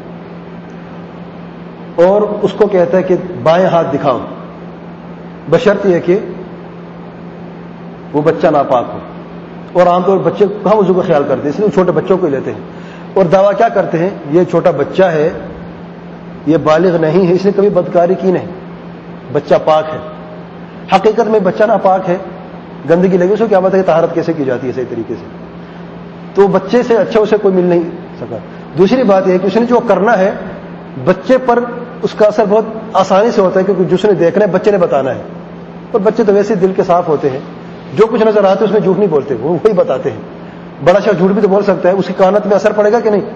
اور اس کو کہتا ہے کہ بائیں ہاتھ دکھاؤ، بشرط یہ کہ وہ بچہ ناپاک ہو. اور عام طور پر بچے کہاں وضو کا خیال کرتے ہیں، اس لیے چھوٹے بچوں کو ہی لیتے ہیں اور دعویٰ کیا کرتے ہیں، یہ چھوٹا بچہ ہے، یہ بالغ نہیں ہے، اس نے کبھی بدکاری کی نہیں، بچہ پاک ہے. حقیقت میں بچہ ناپاک ہے، گندگی لگی، اس کو کیا بات ہے کہ طہارت کیسے کی جاتی ہے صحیح طریقے سے. تو بچے سے اچھا اسے کوئی مل نہیں سکا. دوسری بات یہ ہے کہ اس نے جو کرنا ہے بچے پر اس کا اثر بہت آسانی سے ہوتا ہے، کیونکہ جس نے دیکھنا ہے بچے نے بتانا ہے. اور بچے تو ویسے دل کے صاف ہوتے ہیں، جو کچھ نظر آتے اس میں جھوٹ نہیں بولتے, وہ وہی بتاتے ہیں. بڑا شخص جھوٹ بھی تو بول سکتا ہے, اس کی کانت میں اثر پڑے گا کہ نہیں؟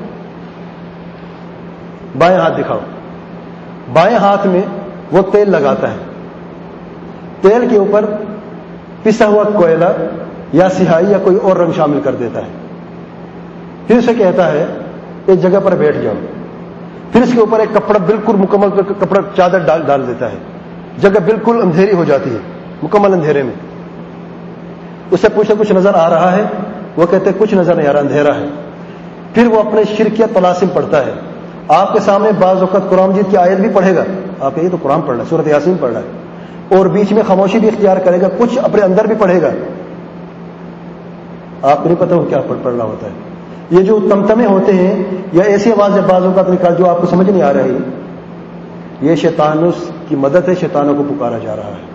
بائیں ہاتھ دکھاؤ. بائیں ہاتھ میں وہ تیل لگاتا ہے, تیل کے اوپر پسا ہوا کوئلہ یا سیاہی یا کوئی اور رنگ شامل کر دیتا ہے. پھر اسے کہتا ہے ایک جگہ پر بیٹھ جاؤ. پھر اس کے اوپر ایک کپڑا بالکل مکمل کپڑا چادر ڈال ڈال دیتا ہے. جگہ بالکل اندھیری ہو جاتی ہے, مکمل اندھیرے میں. اس سے پوچھا کچھ نظر آ رہا ہے؟ وہ کہتے کچھ نظر نہیں آ رہا, اندھیرا ہے. پھر وہ اپنے شرکیہ طلاسم پڑھتا ہے. آپ کے سامنے بعض وقت قرآن مجید کی آیت بھی پڑھے گا, آپ یہ تو قرآن پڑھ رہا ہے, سورۃ یاسین پڑھ رہا ہے, اور بیچ میں خاموشی بھی اختیار کرے گا, کچھ اپنے اندر بھی پڑھے گا. آپ کو نہیں پتا وہ کیا پڑھ رہا ہوتا ہے. یہ جو تمتمے ہوتے ہیں یا ایسی آوازیں بعضوں کا نکال جو آپ کو سمجھ نہیں آ رہی, یہ شیطان کی مدد ہے, شیطانوں کو پکارا جا رہا ہے.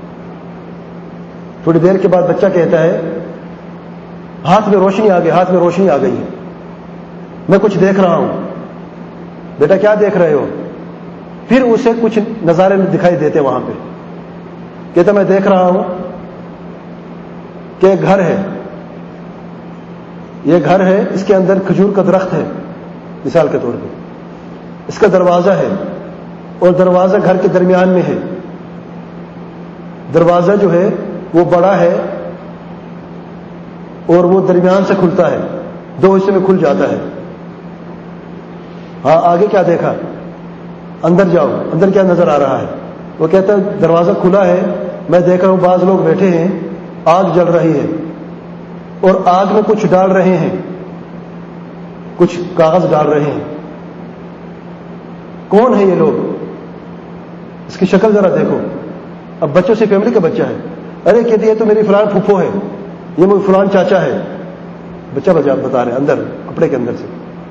تھوڑی دیر کے بعد بچہ کہتا ہے ہاتھ میں روشنی آ گئی, ہاتھ میں روشنی آ گئی ہے, میں کچھ دیکھ رہا ہوں. بیٹا کیا دیکھ رہے ہو؟ پھر اسے کچھ نظارے دکھائی دیتے وہاں پہ. کہتا میں دیکھ رہا ہوں کہ ایک گھر ہے, یہ گھر ہے, اس کے اندر کھجور کا درخت ہے مثال کے طور پہ, اس کا دروازہ ہے اور دروازہ گھر کے درمیان میں ہے. دروازہ جو ہے وہ بڑا ہے اور وہ درمیان سے کھلتا ہے, دو حصے میں کھل جاتا ہے. ہاں آگے کیا دیکھا؟ اندر جاؤ, اندر کیا نظر آ رہا ہے؟ وہ کہتا ہے دروازہ کھلا ہے, میں دیکھ رہا ہوں بعض لوگ بیٹھے ہیں, آگ جل رہی ہے اور آگ میں کچھ ڈال رہے ہیں, کچھ کاغذ ڈال رہے ہیں. کون ہے یہ لوگ؟ اس کی شکل ذرا دیکھو. اب بچوں سے فیملی کا بچہ ہے, ارے کہتے یہ تو میری فلان پھوپھو ہے, یہ میری فلان چاچا ہے. بچہ بتا رہے اندر کپڑے کے اندر سے.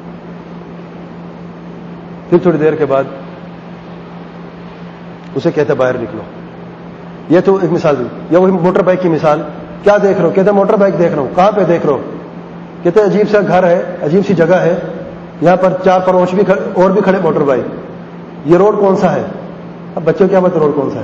پھر تھوڑی دیر کے بعد اسے کہتے باہر نکلو. یہ تو ایک مثال دی, یا وہی موٹر بائک کی مثال. کیا دیکھ رہے ہو؟ کہتے موٹر بائک دیکھ رہا ہوں. کہاں پہ دیکھ رہے ہو؟ کہتے عجیب سا گھر ہے, عجیب سی جگہ ہے, یہاں پر چار پروش بھی اور بھی کھڑے موٹر بائک. یہ روڈ کون سا ہے؟ اب بچوں کیا بتا روڈ کون سا ہے؟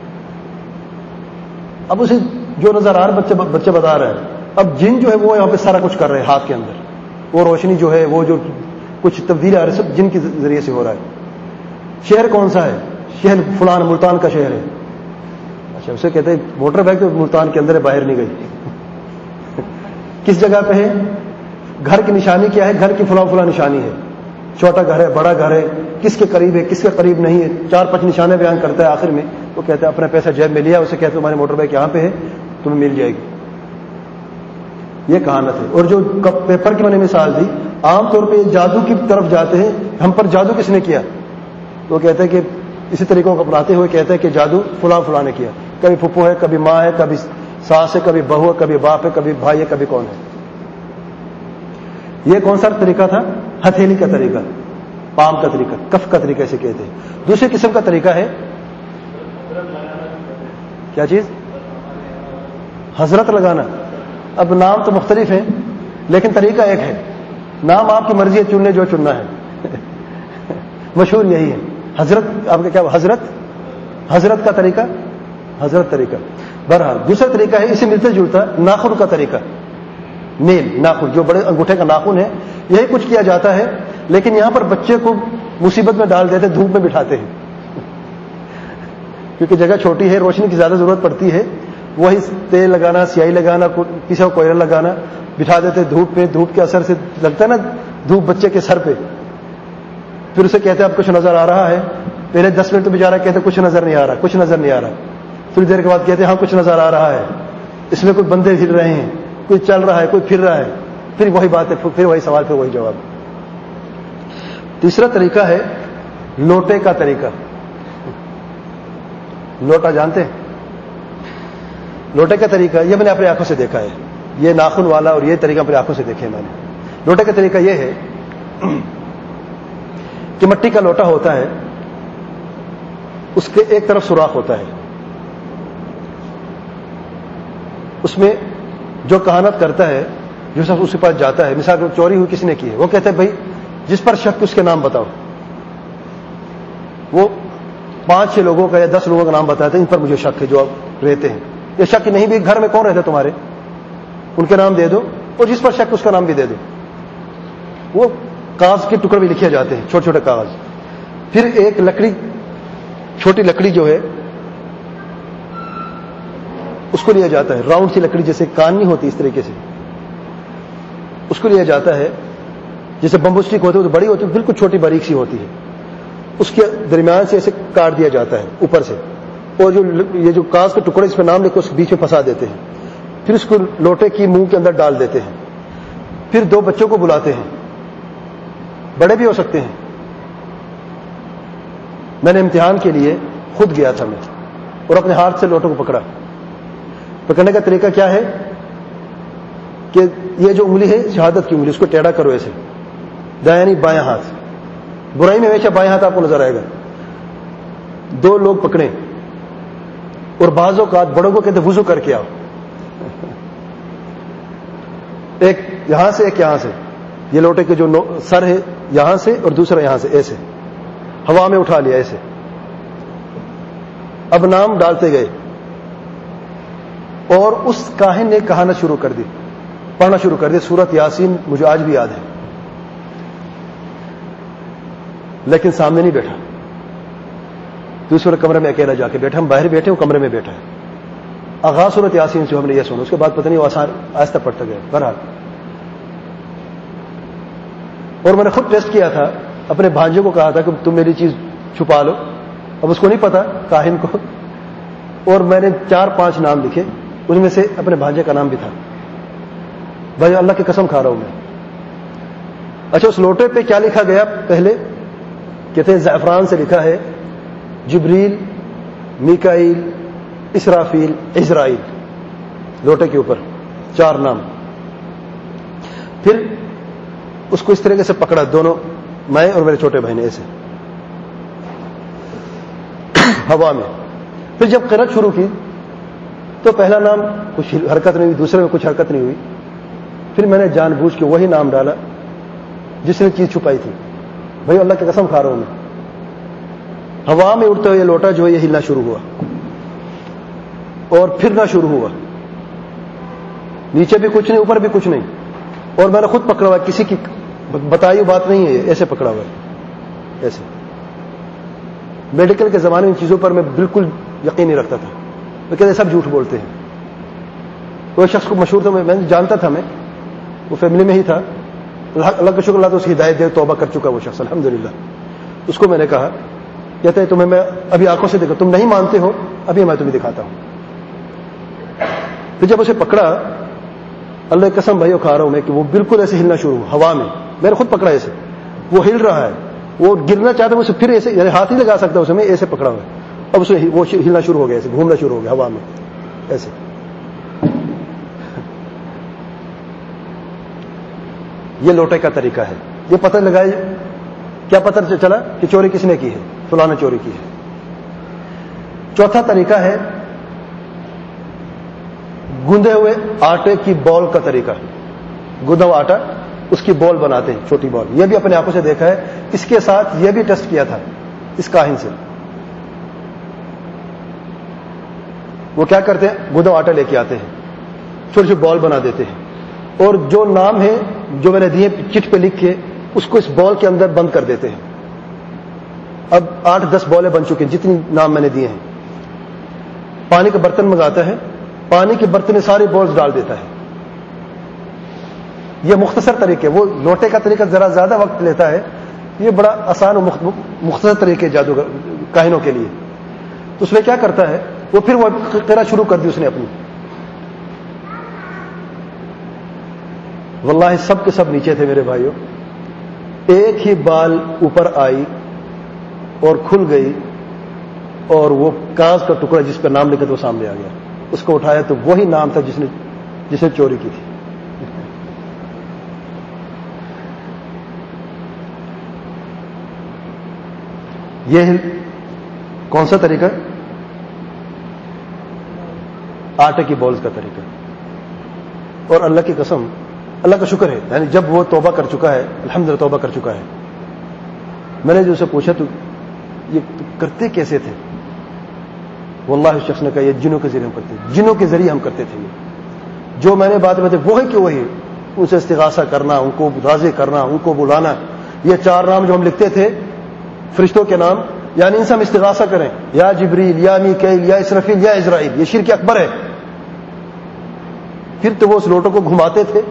اب اسے جو نظر آ رہا بچے بچے بتا رہے ہیں. اب جن جو ہے وہ یہاں پہ سارا کچھ کر رہے ہیں ہاتھ کے اندر, وہ روشنی جو ہے وہ جو کچھ تبدیلی آ رہی ہے سب جن کے ذریعے سے ہو رہا ہے. شہر کون سا ہے؟ شہر فلان ملتان کا شہر ہے. اچھا, اسے کہتے ہیں موٹر بائک تو ملتان کے اندر ہے, باہر نہیں گئی. کس جگہ پہ ہے؟ گھر کی نشانی کیا ہے؟ گھر کی فلاں فلاں نشانی ہے. چھوٹا گھر ہے, بڑا گھر ہے, کس کے قریب ہے, کس کے قریب نہیں ہے, چار پانچ نشانے بیان کرتا ہے. آخر میں وہ کہتا ہے اپنا پیسہ جیب میں لیا, اسے کہتے تمہاری موٹر بائک یہاں پہ ہے, تمہیں مل جائے گی. یہ کہانت ہے. اور جو پیپر کی میں نے مثال دی, عام طور پہ جادو کی طرف جاتے ہیں, ہم پر جادو کس نے کیا؟ تو وہ کہتے ہیں کہ اسی طریقوں کو اپناتے ہوئے کہتے ہیں کہ جادو فلاں فلاں نے کیا. کبھی پھپھو ہے, کبھی ماں ہے, کبھی ساس ہے, کبھی بہو ہے, کبھی باپ ہے, کبھی بھائی ہے, کبھی کون ہے. یہ کون سا طریقہ تھا؟ ہتھیلی کا طریقہ, پام کا طریقہ, کف کا طریقہ اسے کہتے ہیں. دوسری قسم کا طریقہ ہے کیا چیز؟ حضرت لگانا. اب نام تو مختلف ہیں لیکن طریقہ ایک ہے. نام آپ کی مرضی ہے چننے جو چننا ہے, مشہور یہی ہے. حضرت آپ کا کیا؟ حضرت حضرت کا طریقہ, حضرت طریقہ. بہرحال دوسرا طریقہ ہے اسے ملتا جلتا, ناخن کا طریقہ. نیل ناخن, جو بڑے انگوٹھے کا ناخن ہے, یہی کچھ کیا جاتا ہے. لیکن یہاں پر بچے کو مصیبت میں ڈال دیتے, دھوپ میں بٹھاتے ہیں کیونکہ جگہ چھوٹی ہے, روشنی کی زیادہ ضرورت پڑتی ہے. وہی تیل لگانا, سیاہی لگانا, کسی کو کوئلہ لگانا, بٹھا دیتے دھوپ میں. دھوپ کے اثر سے لگتا ہے نا دھوپ بچے کے سر پہ. پھر اسے کہتے ہیں اب کچھ نظر آ رہا ہے. پہلے دس منٹ تو بیچارہ کہتے کچھ نظر نہیں آ رہا, کچھ نظر نہیں آ رہا. تھوڑی دیر کے بعد کہتے ہیں ہاں کچھ نظر آ رہا ہے, اس میں کوئی بندے ہل رہے ہیں, کوئی چل رہا ہے, کوئی پھر رہا ہے. پھر وہی بات ہے, پھر وہی سوال, پھر وہی جواب. تیسرا طریقہ ہے لوٹے کا طریقہ. لوٹا جانتے ہیں؟ لوٹے کا طریقہ یہ میں نے اپنی آنکھوں سے دیکھا ہے. یہ ناخن والا اور یہ طریقہ اپنی آنکھوں سے دیکھے میں نے. لوٹے کا طریقہ یہ ہے کہ مٹی کا لوٹا ہوتا ہے, اس کے ایک طرف سوراخ ہوتا ہے, اس میں جو کہانت کرتا ہے, جو سب اس کے پاس جاتا ہے, مثال چوری ہوئی کسی نے کی ہے, وہ کہتے ہیں بھائی جس پر شک اس کے نام بتاؤ. وہ پانچ چھ لوگوں کا یا دس لوگوں کا نام بتاتے ہیں ان پر مجھے شک ہے جو اب رہتے ہیں. یہ شک نہیں بھی گھر میں کون رہتے تمہارے، ان کے نام دے دو، اور جس پر شک اس کا نام بھی دے دو. وہ کاغذ کے ٹکڑے بھی لکھے جاتے ہیں، چھوٹے چھوٹے کاغذ. پھر ایک لکڑی، چھوٹی لکڑی جو ہے اس کو لیا جاتا ہے، راؤنڈ سی لکڑی جیسے کان نہیں ہوتی اس طریقے سے، اس کو لیا جاتا ہے. جیسے بمبو سٹک ہوتی ہے تو بڑی ہوتی ہے، بالکل چھوٹی باریک سی ہوتی ہے. اس کے درمیان سے ایسے کاٹ دیا جاتا ہے اوپر سے، اور جو یہ جو کاغذ کے ٹکڑے اس پہ نام لکھ کے اس کے بیچ میں پھنسا دیتے ہیں. پھر اس کو لوٹے کی منہ کے اندر ڈال دیتے ہیں. پھر دو بچوں کو بلاتے ہیں، بڑے بھی ہو سکتے ہیں. میں نے امتحان کے لیے خود گیا تھا میں، اور اپنے ہاتھ سے لوٹوں کو پکڑا. پکڑنے کا طریقہ کیا ہے کہ یہ جو انگلی ہے شہادت کی انگلی، اس کو ٹیڑھا کرو ایسے، دایاں نہیں بایاں ہاتھ. برائی میں ہمیشہ بایاں ہاتھ آپ کو نظر آئے گا. دو لوگ پکڑیں، اور بعض اوقات بڑوں کو کہتے وضو کر کے آؤ. ایک یہاں سے ایک یہاں سے، یہ لوٹے کے جو سر ہے یہاں سے اور دوسرا یہاں سے، ایسے ہوا میں اٹھا لیا ایسے. اب نام ڈالتے گئے، اور اس کاہن نے کہانا شروع کر دی، پڑھنا شروع کر دی سورت یاسین. مجھے آج بھی یاد ہے، لیکن سامنے نہیں بیٹھا. دوسرے کمرے میں اکیلا جا کے بیٹھا. ہم باہر بیٹھے، وہ کمرے میں بیٹھا ہے. آغاز سورت یاسین سے ہم نے یہ سنا، اس کے بعد پتہ نہیں وہ آسان آہستہ پڑھتا گیا. بہرحال، اور میں نے خود ٹیسٹ کیا تھا، اپنے بھانجے کو کہا تھا کہ تم میری چیز چھپا لو. اب اس کو نہیں پتا کاہن کو، اور میں نے چار پانچ نام لکھے، ان میں سے اپنے بھانجے کا نام بھی تھا. بھائی اللہ کی قسم کھا رہا ہوں میں. اچھا، اس لوٹے پہ کیا لکھا گیا پہلے؟ کہتے ہیں زعفران سے لکھا ہے جبریل، میکائیل، اسرافیل، عزرائیل. لوٹے کے اوپر چار نام. پھر اس کو اس طریقے سے پکڑا، دونوں، میں اور میرے چھوٹے بھائی نے، ایسے ہوا میں. پھر جب قرأت شروع کی تو پہلا نام کچھ حرکت نہیں ہوئی، دوسرے میں کچھ حرکت نہیں ہوئی. پھر میں نے جان بوجھ کے وہی نام ڈالا جس نے چیز چھپائی تھی. بھائی اللہ کی قسم کھا رہا ہوں میں. ہوا میں اڑتے ہوئے لوٹا جو ہے یہ ہلنا شروع ہوا، اور پھرنا شروع ہوا. نیچے بھی کچھ نہیں، اوپر بھی کچھ نہیں. اور میں نے خود پکڑا ہوا، کسی کی بتائی ہوئی بات نہیں ہے، ایسے پکڑا ہوا ہے ایسے. میڈیکل کے زمانے میں چیزوں پر میں بالکل یقین نہیں رکھتا تھا. وہ کہتے سب جھوٹ بولتے ہیں. وہ شخص کو مشہور تھا، میں جانتا تھا، میں وہ فیملی میں ہی تھا. اللہ کا شکر، اللہ تو اس کی ہدایت دے، توبہ کر چکا وہ شخص الحمدللہ. اس کو میں نے کہا، کہتے ہیں تمہیں میں ابھی آنکھوں سے دیکھا، تم نہیں مانتے ہو، ابھی میں تمہیں دکھاتا ہوں. پھر جب اسے پکڑا، اللہ کی قسم بھائیو کھا رہا ہوں میں، کہ وہ بالکل ایسے ہلنا شروع ہوا ہوا میں. میں نے خود پکڑا ایسے، وہ ہل رہا ہے، وہ گرنا چاہتا ہے، اسے پھر ایسے، یعنی ہاتھ نہیں لگا سکتا اسے، میں ایسے پکڑا ہوا. اب اسے وہ ہلنا شروع ہو گیا، ایسے گھومنا شروع ہو گیا ہوا میں ایسے. یہ لوٹے کا طریقہ ہے. یہ پتہ لگائے، کیا پتہ چلا کہ چوری کس نے کی ہے؟ فلاں نے چوری کی ہے. چوتھا طریقہ ہے گوندے ہوئے آٹے کی بال کا طریقہ. گوندا ہوا آٹا، اس کی بال بناتے ہیں، چھوٹی بال. یہ بھی اپنے آنکھوں سے دیکھا ہے. اس کے ساتھ یہ بھی ٹیسٹ کیا تھا اس کاہن سے. وہ کیا کرتے ہیں، گوندا ہوا آٹا لے کے آتے ہیں، چھوٹی چھوٹی بال بنا دیتے ہیں، اور جو نام ہے جو میں نے دیے چٹ پہ لکھ کے، اس کو اس بال کے اندر بند کر دیتے ہیں. اب آٹھ دس بالیں بن چکے ہیں، جتنی نام میں نے دیے ہیں. پانی کا برتن منگاتا ہے، پانی کے برتن میں ساری بالز ڈال دیتا ہے. یہ مختصر طریقے. وہ لوٹے کا طریقہ ذرا زیادہ وقت لیتا ہے، یہ بڑا آسان اور مختصر طریقے جادوگر کاہنوں کے لیے. تو اس میں کیا کرتا ہے، وہ پھر وہ قرأت شروع کر دی اس نے اپنی. واللہ سب کے سب نیچے تھے میرے بھائیوں. ایک ہی بال اوپر آئی اور کھل گئی، اور وہ کاغذ کا ٹکڑا جس پر نام لکھا تھا وہ سامنے آ گیا. اس کو اٹھایا تو وہی نام تھا جس نے جس نے چوری کی تھی. یہ کون سا طریقہ؟ آٹے کی بولز کا طریقہ. اور اللہ کی قسم، اللہ کا شکر ہے، یعنی جب وہ توبہ کر چکا ہے، الحمدللہ توبہ کر چکا ہے. میں نے جو اسے پوچھا تو یہ کرتے کیسے تھے؟ واللہ اس شخص نے کہا یہ جنوں کے ذریعے ہم کرتے تھے، جنوں کے ذریعے ہم کرتے تھے، یہ جو میں نے بات بتائی وہی کہ وہی، ان سے استغاثہ کرنا، ان کو راضی کرنا، ان کو بلانا، یہ چار نام جو ہم لکھتے تھے فرشتوں کے نام، یعنی ان سے ہم استغاثہ کریں، یا جبریل یا میکائیل یا اسرافیل یا اسرائیل، یہ شرک اکبر ہے۔ پھر تو وہ اس لوٹوں کو گھماتے تھے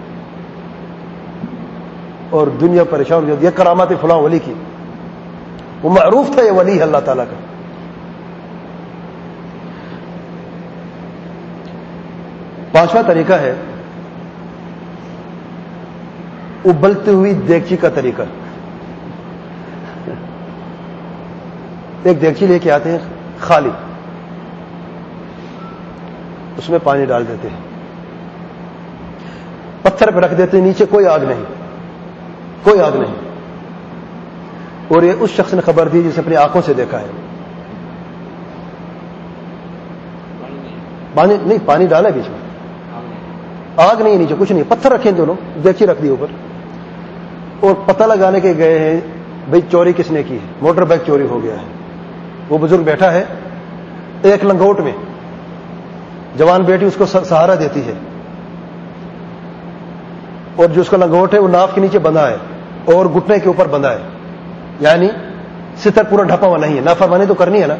اور دنیا پریشان ہو جاتی، یہ کرامات فلاں ولی کی، وہ معروف تھا یہ ولی ہے اللہ تعالیٰ کا۔ پانچواں طریقہ ہے ابلتی ہوئی دیگچی کا طریقہ۔ ایک دیگچی لے کے آتے ہیں خالی، اس میں پانی ڈال دیتے ہیں، پتھر پہ رکھ دیتے ہیں، نیچے کوئی آگ نہیں، کوئی آگ نہیں، اور یہ اس شخص نے خبر دی جسے اپنی آنکھوں سے دیکھا ہے۔ پانی نہیں، پانی ڈالا بیچ میں، آگ نہیں، نیچے کچھ نہیں، پتھر رکھے دونوں، دیگچی رکھ دی اوپر، اور پتہ لگانے کے گئے ہیں بھئی چوری کس نے کی ہے، موٹر بائک چوری ہو گیا ہے۔ وہ بزرگ بیٹھا ہے ایک لنگوٹ میں، جوان بیٹی اس کو سہارا دیتی ہے، اور جو اس کا لنگوٹ ہے وہ ناف کے نیچے بندھا ہے اور گھٹنے کے اوپر بندھا ہے، یعنی ستر پورا ڈھپا ہوا نہیں ہے، نافرمانی تو کرنی ہے نا۔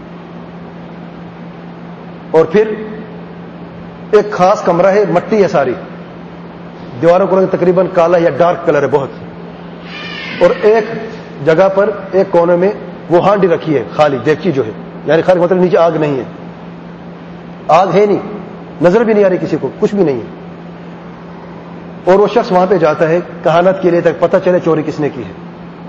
اور پھر ایک خاص کمرہ ہے، مٹی ہے ساری، دیواروں کا رنگ تقریباً کالا یا ڈارک کلر ہے بہت، اور ایک جگہ پر ایک کونے میں وہ ہانڈی رکھی ہے خالی، دیگچی جو ہے، یعنی خالی مطلب نیچے آگ نہیں ہے، آگ ہے نہیں، نظر بھی نہیں آ رہی کسی کو، کچھ بھی نہیں ہے۔ اور وہ شخص وہاں پہ جاتا ہے کہانت کے لیے تک پتہ چلے چوری کس نے کی ہے۔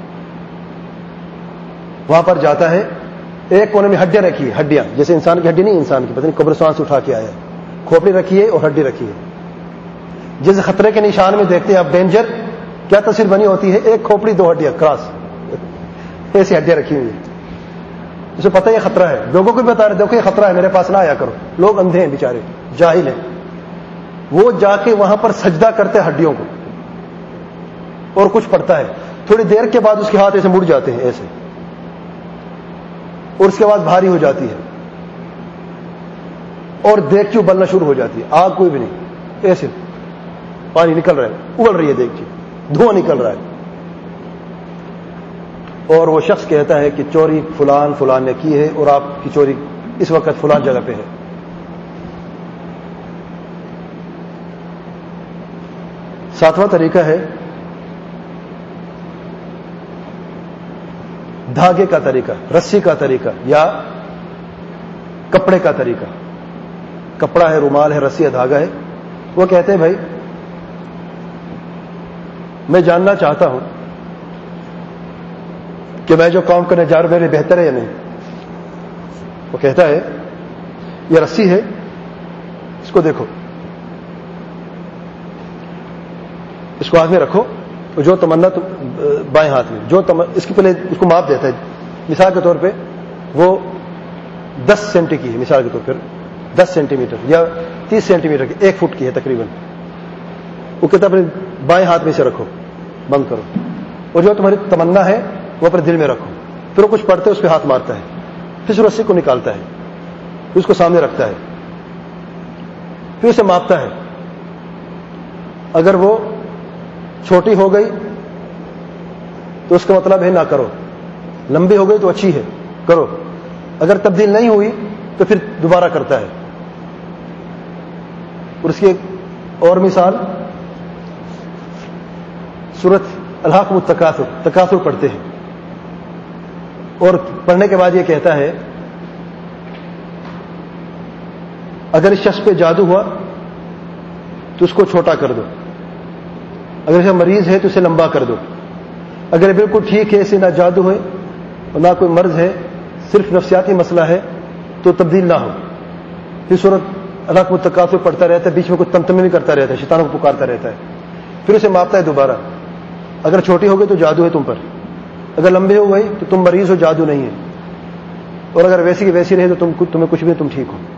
وہاں پر جاتا ہے، ایک کونے میں ہڈیاں رکھی ہے، ہڈیاں جیسے انسان کی ہڈی نہیں، انسان کی پتہ نہیں قبرستان سے اٹھا کے آیا ہے، کھوپڑی رکھی ہے اور ہڈی رکھی ہے، جیسے خطرے کے نشان میں دیکھتے ہیں آپ ڈینجر، کیا تصویر بنی ہوتی ہے، ایک کھوپڑی دو ہڈیاں کراس، ایسی ہڈیاں رکھی ہوئی ہیں، اسے پتہ یہ خطرہ ہے، لوگوں کو بھی بتا رہے دیکھو یہ خطرہ ہے، میرے پاس نہ آیا کرو، لوگ اندھے ہیں بیچارے، جاہل ہیں۔ وہ جا کے وہاں پر سجدہ کرتے ہڈیوں کو اور کچھ پڑتا ہے، تھوڑی دیر کے بعد اس کے ہاتھ ایسے مڑ جاتے ہیں ایسے، اور اس کے بعد بھاری ہو جاتی ہے اور دیگچی ابلنا شروع ہو جاتی ہے، آگ کوئی بھی نہیں، ایسے پانی نکل رہا ہے، ابل رہی ہے دیگچی، دھواں نکل رہا ہے، اور وہ شخص کہتا ہے کہ چوری فلان فلان نے کی ہے اور آپ کی چوری اس وقت فلان جگہ پہ ہے۔ ساتواں طریقہ ہے دھاگے کا طریقہ، رسی کا طریقہ یا کپڑے کا طریقہ، کپڑا ہے، رومال ہے، رسی ہے، دھاگا ہے۔ وہ کہتے ہیں بھائی میں جاننا چاہتا ہوں کہ میں جو کام کرنے جا رہا ہوں میرے بہتر ہے یا نہیں۔ وہ کہتا ہے یہ رسی ہے، اس کو دیکھو، اس کو ہاتھ میں رکھو، اور جو تمنا بائیں ہاتھ میں، جو تم اس کی پہلے اس کو ماپ دیتا ہے، مثال کے طور پہ وہ دس سینٹی کی ہے، مثال کے طور پر دس سینٹی میٹر یا تیس سینٹی میٹر کی، ایک فٹ کی ہے تقریباً۔ وہ کہتا ہے اپنے بائیں ہاتھ میں سے رکھو، بند کرو، اور جو تمہاری تمنا ہے وہ اپنے دل میں رکھو۔ پھر وہ کچھ پڑھتے اس پہ ہاتھ مارتا ہے، پھر اس رسی کو نکالتا ہے، پھر اس کو سامنے رکھتا ہے، پھر اسے ماپتا ہے، اگر وہ چھوٹی ہو گئی تو اس کا مطلب ہے نہ کرو، لمبی ہو گئی تو اچھی ہے کرو، اگر تبدیل نہیں ہوئی تو پھر دوبارہ کرتا ہے۔ اور اس کی ایک اور مثال سورۃ الہاکم التکاثر، تکاثر پڑھتے ہیں، اور پڑھنے کے بعد یہ کہتا ہے اگر اس شخص پہ جادو ہوا تو اس کو چھوٹا کر دو، اگر اسے مریض ہے تو اسے لمبا کر دو، اگر بالکل ٹھیک ہے، اسے نہ جادو ہے اور نہ کوئی مرض ہے، صرف نفسیاتی مسئلہ ہے تو تبدیل نہ ہو۔ پھر سورۃ الہاکم التکاثر پڑھتا رہتا ہے، بیچ میں کچھ تمتمے بھی کرتا رہتا ہے، شیطانوں کو پکارتا رہتا ہے، پھر اسے ماپتا ہے دوبارہ، اگر چھوٹی ہو گئی تو جادو ہے تم پر، اگر لمبے ہو گئی تو تم مریض ہو، جادو نہیں ہے، اور اگر ویسی کی ویسی رہے تو تم تمہیں کچھ بھی تم ٹھیک ہو۔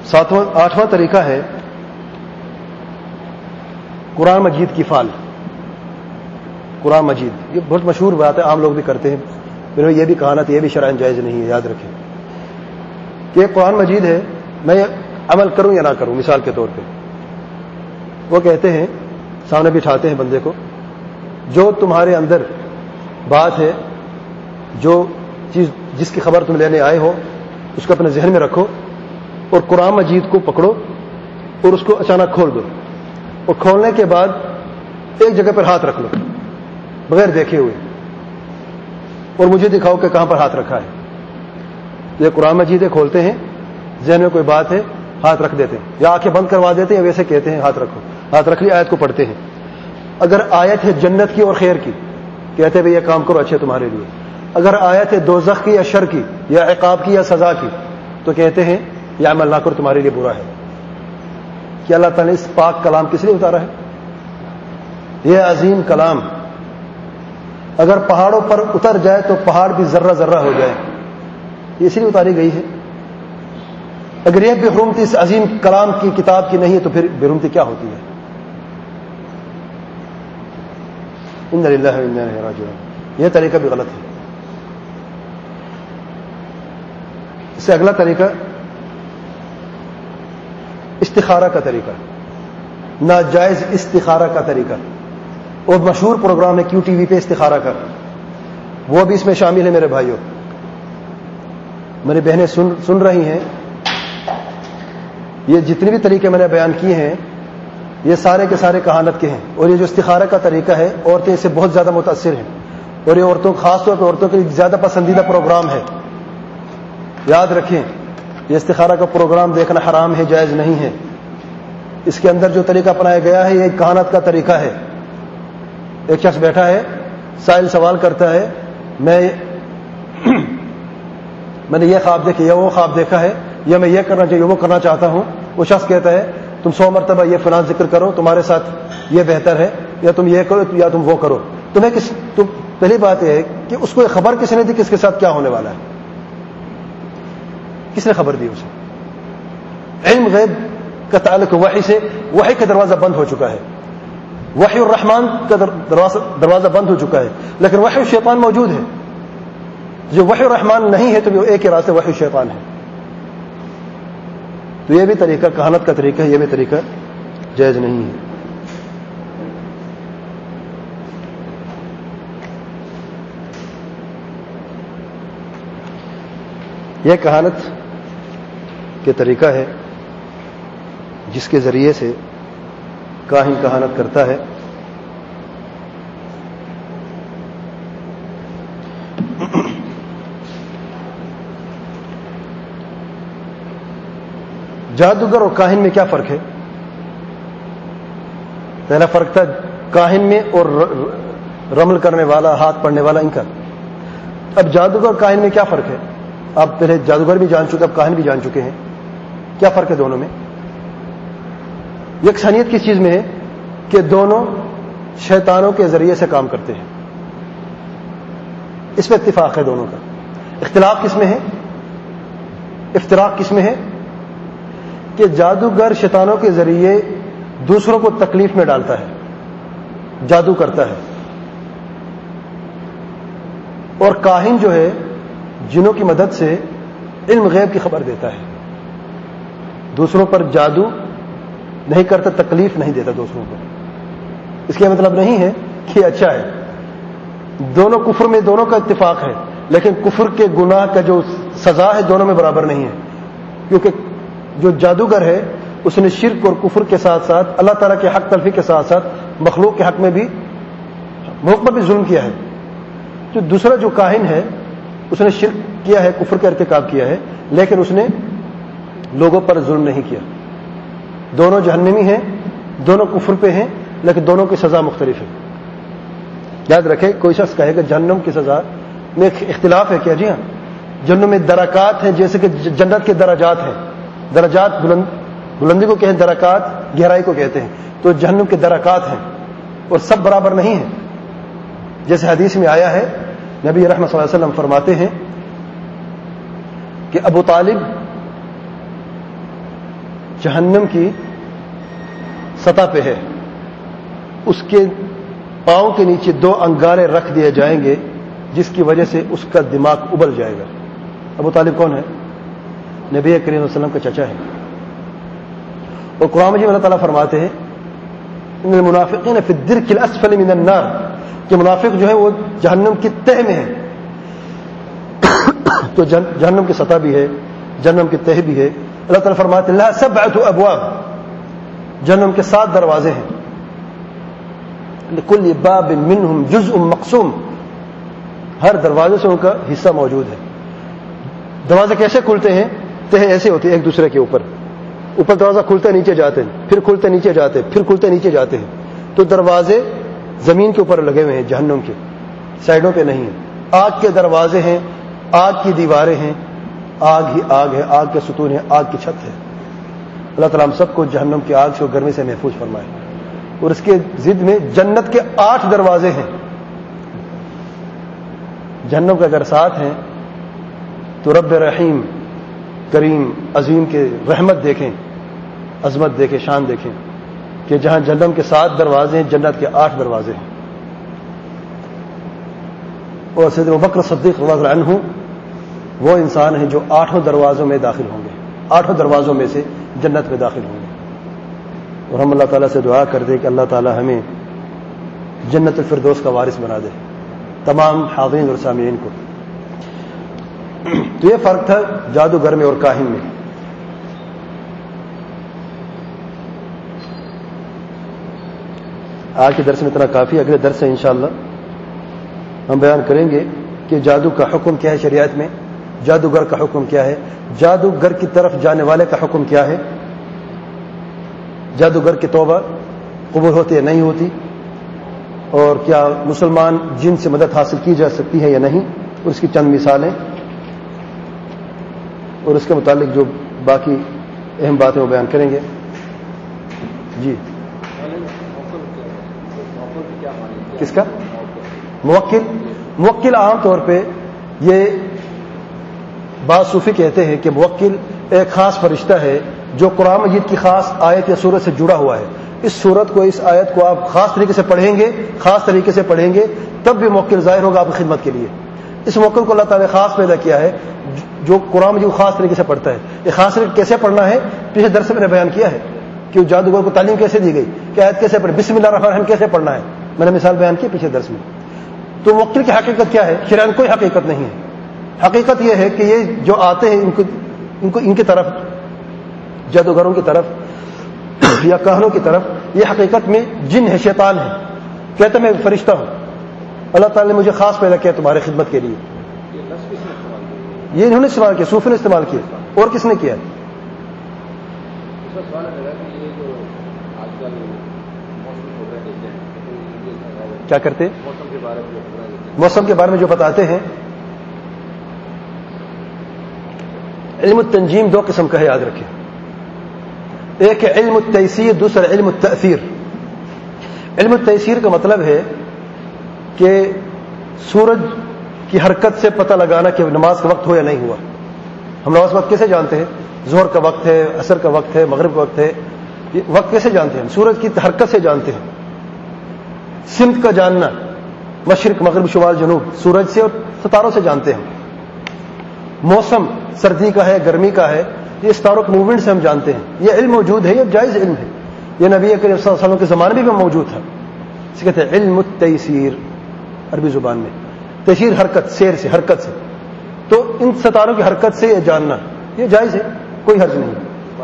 ساتواں آٹھواں طریقہ ہے قرآن مجید کی فال. قرآن مجید یہ بہت مشہور بات ہے, عام لوگ بھی کرتے ہیں. پھر یہ بھی کہانت یہ بھی شرعاً جائز نہیں ہے, یاد رکھیں کہ یہ قرآن مجید ہے, میں عمل کروں یا نہ کروں. مثال کے طور پہ وہ کہتے ہیں, سامنے بٹھاتے ہیں بندے کو, جو تمہارے اندر بات ہے, جو چیز جس کی خبر تم لینے آئے ہو, اس کو اپنے ذہن میں رکھو اور قرآن مجید کو پکڑو اور اس کو اچانک کھول دو, اور کھولنے کے بعد ایک جگہ پر ہاتھ رکھ لو بغیر دیکھے ہوئے, اور مجھے دکھاؤ کہ کہاں پر ہاتھ رکھا ہے. یہ قرآن مجید ہے, کھولتے ہیں, ذہن میں کوئی بات ہے, ہاتھ رکھ دیتے ہیں, یا آنکھیں بند کروا دیتے ہیں, یا ویسے کہتے ہیں ہاتھ رکھو. ہاتھ رکھ لی, آیت کو پڑھتے ہیں. اگر آیت ہے جنت کی اور خیر کی, کہتے ہیں بھئی یہ کام کرو اچھے تمہارے لیے. اگر آیت ہے دوزخ کی یا شر کی یا عقاب کی یا سزا کی, تو کہتے ہیں یہ عمل نہ کرو تمہارے لیے برا ہے. کہ اللہ تعالیٰ نے اس پاک کلام کس لیے اتارا ہے؟ یہ عظیم کلام اگر پہاڑوں پر اتر جائے تو پہاڑ بھی ذرہ ذرہ ہو جائے, یہ اس لیے اتاری گئی ہے. اگر یہ بے حرمتی اس عظیم کلام کی کتاب کی نہیں ہے تو پھر بے حرمتی کیا ہوتی ہے؟ ان للہ و انا الیہ راجعون. یہ طریقہ بھی غلط ہے. اس سے اگلا طریقہ استخارہ کا طریقہ, ناجائز استخارہ کا طریقہ. اور مشہور پروگرام ہے کیو ٹی وی پہ استخارہ کا, وہ بھی اس میں شامل ہے. میرے بھائیوں, میری بہنیں سن سن رہی ہیں, یہ جتنے بھی طریقے میں نے بیان کیے ہیں یہ سارے کے سارے کہانت کے ہیں. اور یہ جو استخارہ کا طریقہ ہے, عورتیں اس سے بہت زیادہ متاثر ہیں, اور یہ عورتوں خاص طور پہ عورتوں کے لیے زیادہ پسندیدہ پروگرام ہے. یاد رکھیں, یہ استخارہ کا پروگرام دیکھنا حرام ہے, جائز نہیں ہے. اس کے اندر جو طریقہ اپنایا گیا ہے یہ ایک کہانت کا طریقہ ہے. ایک شخص بیٹھا ہے, سائل سوال کرتا ہے, میں میں نے یہ خواب دیکھا یا وہ خواب دیکھا ہے, یا میں یہ کرنا چاہیے وہ کرنا چاہتا ہوں. وہ شخص کہتا ہے تم سو مرتبہ یہ فلاں ذکر کرو, تمہارے ساتھ یہ بہتر ہے, یا تم یہ کرو یا تم وہ کرو. تمہیں کس تم پہلی بات یہ ہے کہ اس کو یہ خبر کس نے دی کس کے ساتھ کیا ہونے والا ہے؟ کس نے خبر دی اسے؟ علم غیب کا تعلق وحی سے, وحی کا دروازہ بند ہو چکا ہے. وحی الرحمان کا دروازہ بند ہو چکا ہے, لیکن وحی الشیطان موجود ہے. جو وحی الرحمان نہیں ہے تو وہ ایک ہی راستے وحی الشیطان ہے. تو یہ بھی طریقہ کہانت کا طریقہ ہے, یہ بھی طریقہ جائز نہیں ہے. یہ کہانت کے طریقہ ہے جس کے ذریعے سے کاہن کہانت کرتا ہے. جادوگر اور کاہن میں کیا فرق ہے؟ پہلا فرق تھا کاہن میں اور رمل کرنے والا, ہاتھ پڑھنے والا, ان کا. اب جادوگر اور کاہن میں کیا فرق ہے؟ آپ پہلے جادوگر بھی جان چکے, اب کاہن بھی جان چکے ہیں. کیا فرق ہے دونوں میں؟ یکسانیت کس چیز میں ہے کہ دونوں شیطانوں کے ذریعے سے کام کرتے ہیں. اس پہ اتفاق ہے دونوں کا. اختلاف کس میں ہے؟ افتراق کس میں ہے؟ کہ جادوگر شیطانوں کے ذریعے دوسروں کو تکلیف میں ڈالتا ہے, جادو کرتا ہے. اور کاہن جو ہے جنوں کی مدد سے علم غیب کی خبر دیتا ہے, دوسروں پر جادو نہیں کرتا, تکلیف نہیں دیتا دوسروں کو. اس کا مطلب نہیں ہے کہ اچھا ہے. دونوں کفر میں دونوں کا اتفاق ہے, لیکن کفر کے گناہ کا جو سزا ہے دونوں میں برابر نہیں ہے. کیونکہ جو جادوگر ہے اس نے شرک اور کفر کے ساتھ ساتھ اللہ تعالیٰ کے حق تلفی کے ساتھ ساتھ مخلوق کے حق میں بھی ملک پر بھی ظلم کیا ہے. جو دوسرا جو کاہن ہے اس نے شرک کیا ہے, کفر کا ارتکاب کیا ہے, لیکن اس نے لوگوں پر ظلم نہیں کیا. دونوں جہنمی ہیں, دونوں کفر پہ ہیں, لیکن دونوں کی سزا مختلف ہے. یاد رکھے, کوئی شخص کہے کہ جہنم کی سزا میں اختلاف ہے کیا؟ جی ہاں, جہنم میں درکات ہیں جیسے کہ جنت کے درجات ہیں. درجات بلند بلندی کو کہیں, درکات گہرائی کو کہتے ہیں. تو جہنم کے درکات ہیں اور سب برابر نہیں ہیں. جیسے حدیث میں آیا ہے, نبی رحمت صلی اللہ علیہ وسلم فرماتے ہیں کہ ابو طالب جہنم کی سطح پہ ہے، اس کے پاؤں کے نیچے دو انگارے رکھ دیے جائیں گے جس کی وجہ سے اس کا دماغ ابل جائے گا۔ ابو طالب کون ہے؟ نبی کریم صلی اللہ علیہ وسلم کا چچا ہے۔ اور قرآن مجید میں اللہ تعالیٰ فرماتے ہیں ان المنافقین فی الدرک الاسفل من النار، کہ منافق جو ہے وہ جہنم کی تہ میں ہے۔ تو جہنم کی سطح بھی ہے، جہنم کی تہ بھی ہے۔ اللہ تعالیٰ فرماتے ہیں لها سبعۃ ابواب، جہنم کے سات دروازے ہیں، لکل باب منہم جزء مقسوم، ہر دروازے سے ان کا حصہ موجود ہے۔ دروازے کیسے کھلتے ہیں؟ تہ ایسے ہوتی ہے ایک دوسرے کے اوپر، اوپر دروازہ کھلتے نیچے جاتے ہیں، پھر کھلتے نیچے جاتے ہیں، پھر کھلتے نیچے جاتے ہیں۔ تو دروازے زمین کے اوپر لگے ہوئے ہیں، جہنم کے سائڈوں پہ نہیں ہیں۔ آگ کے دروازے ہیں، آگ کی دیواریں ہیں، آگ ہی آگ ہے، آگ کے ستون ہے، آگ کی چھت ہے۔ اللہ تعالیٰ ہم سب کو جہنم کی آگ سے اور گرمی سے محفوظ فرمائے۔ اور اس کے ضد میں جنت کے آٹھ دروازے ہیں۔ جہنم کے اگر ساتھ ہیں تو رب رحیم کریم عظیم کے رحمت دیکھیں، عظمت دیکھیں، شان دیکھیں کہ جہاں جہنم کے سات دروازے ہیں، جنت کے آٹھ دروازے ہیں۔ اور سیدنا ابوبکر صدیق رضی اللہ عنہ وہ انسان ہیں جو آٹھوں دروازوں میں داخل ہوں گے، آٹھوں دروازوں میں سے جنت میں داخل ہوں گے۔ اور ہم اللہ تعالیٰ سے دعا کر دیں کہ اللہ تعالیٰ ہمیں جنت الفردوس کا وارث بنا دے، تمام حاضرین اور سامعین کو۔ تو یہ فرق تھا جادوگر میں اور کاہن میں۔ آج کے درس میں اتنا کافی، اگلے درس سے انشاءاللہ ہم بیان کریں گے کہ جادو کا حکم کیا ہے شریعت میں، جادوگر کا حکم کیا ہے، جادوگر کی طرف جانے والے کا حکم کیا ہے، جادوگر کی توبہ قبول ہوتی ہے نہیں ہوتی، اور کیا مسلمان جن سے مدد حاصل کی جا سکتی ہے یا نہیں، اور اس کی چند مثالیں، اور اس کے متعلق جو باقی اہم باتیں وہ بیان کریں گے۔ جی کس کا؟ موکل۔ موکل عام طور پہ یہ بعض صوفی کہتے ہیں کہ موکل ایک خاص فرشتہ ہے جو قرآن مجید کی خاص آیت یا سورت سے جڑا ہوا ہے۔ اس سورت کو، اس آیت کو آپ خاص طریقے سے پڑھیں گے، خاص طریقے سے پڑھیں گے تب بھی موکل ظاہر ہوگا آپ کی خدمت کے لیے۔ اس موکل کو اللہ تعالیٰ نے خاص پیدا کیا ہے جو قرآن مجید کو خاص طریقے سے پڑھتا ہے۔ یہ خاص طریقے کیسے پڑھنا ہے پچھلے درس میں نے بیان کیا ہے کہ جادوگر کو تعلیم کیسے دی گئی، کہ آیت کیسے پڑھیں، بسم اللہ الرحمن الرحیم کیسے پڑھنا ہے، میں نے مثال بیان کی پچھلے درس میں۔ تو موکل کی حقیقت کیا ہے؟ شرعاً کوئی حقیقت نہیں ہے۔ حقیقت یہ ہے کہ یہ جو آتے ہیں ان کو ان کو ان کی طرف، جادوگروں کی طرف یا کاہنوں کی طرف، یہ حقیقت میں جن ہے، شیطان ہے، کہتے میں فرشتہ ہوں، اللہ تعالیٰ نے مجھے خاص پیدا کیا تمہاری خدمت کے لیے۔ یہ انہوں نے استعمال کیا، صوفی نے استعمال کیا، اور کس نے کیا؟ کیا کرتے؟ موسم کے بارے میں جو بتاتے ہیں۔ علم التنجیم دو قسم کا ہے، یاد رکھیں، ایک ہے علم التیسیر، دوسرا علم التأثیر۔ علم التیسیر کا مطلب ہے کہ سورج کی حرکت سے پتہ لگانا کہ نماز کا وقت ہو یا نہیں ہوا۔ ہم نماز کا وقت کیسے جانتے ہیں؟ ظہر کا وقت ہے، عصر کا وقت ہے، مغرب کا وقت ہے، یہ وقت کیسے جانتے ہیں؟ سورج کی حرکت سے جانتے ہیں۔ سمت کا جاننا، مشرق مغرب شمال جنوب، سورج سے اور ستاروں سے جانتے ہیں۔ موسم سردی کا ہے، گرمی کا ہے، یہ ستاروں کے موومنٹ سے ہم جانتے ہیں۔ یہ علم موجود ہے، یہ جائز علم ہے، یہ نبی کریم صلی اللہ علیہ وسلم کے زمانے میں بھی موجود تھا۔ اسے کہتے ہیں علم التیسیر عربی زبان میں۔ تیسیر حرکت، سیر سے، حرکت سے، تو ان ستاروں کی حرکت سے یہ جاننا یہ جائز ہے، کوئی حرج نہیں۔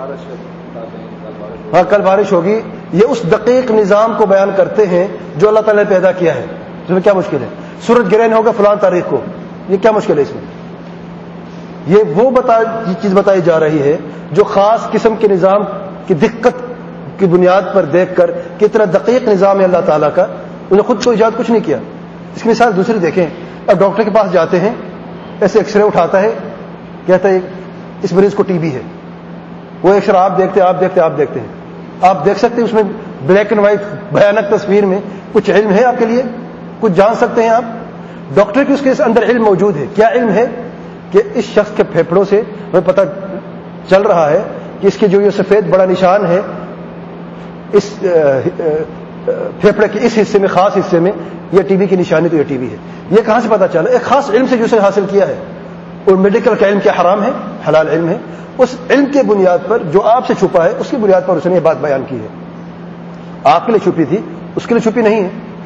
ہاں کل بارش ہوگی، یہ اس دقیق نظام کو بیان کرتے ہیں جو اللہ تعالیٰ نے پیدا کیا ہے۔ اس میں کیا مشکل ہے؟ سورج گرہن ہوگا فلاں تاریخ کو، یہ کیا مشکل ہے اس میں؟ یہ وہ بتا چیز بتائی جا رہی ہے جو خاص قسم کے نظام کی دقت کی بنیاد پر دیکھ کر کتنا دقیق نظام ہے اللہ تعالیٰ کا، انہیں خود کو ایجاد کچھ نہیں کیا۔ اس کی مثال دوسری دیکھیں، اب ڈاکٹر کے پاس جاتے ہیں، ایسے ایکس رے اٹھاتا ہے، کہتا ہے اس مریض کو ٹی بی ہے، وہ ایکس رے آپ دیکھتے آپ دیکھتے آپ دیکھتے ہیں، آپ دیکھ سکتے ہیں اس میں بلیک اینڈ وائٹ بھیانک تصویر میں کچھ علم ہے آپ کے لیے، کچھ جان سکتے ہیں آپ؟ ڈاکٹر کی اس کے اندر علم موجود ہے۔ کیا علم ہے؟ کہ اس شخص کے پھیپھڑوں سے ہمیں پتہ چل رہا ہے کہ اس کی جو یہ سفید بڑا نشان ہے اس پھیپڑے کے اس حصے میں، خاص حصے میں، یہ ٹی بی کی نشانی، تو یہ ٹی بی ہے. یہ کہاں سے پتا چلا؟ ایک خاص علم سے جو اس نے حاصل کیا ہے. اور میڈیکل کا علم کیا حرام ہے؟ حلال علم ہے. اس علم کے بنیاد پر جو آپ سے چھپا ہے اس کی بنیاد پر اس نے یہ بات بیان کی ہے. آپ کے لیے چھپی تھی، اس کے لیے چھپی نہیں ہے.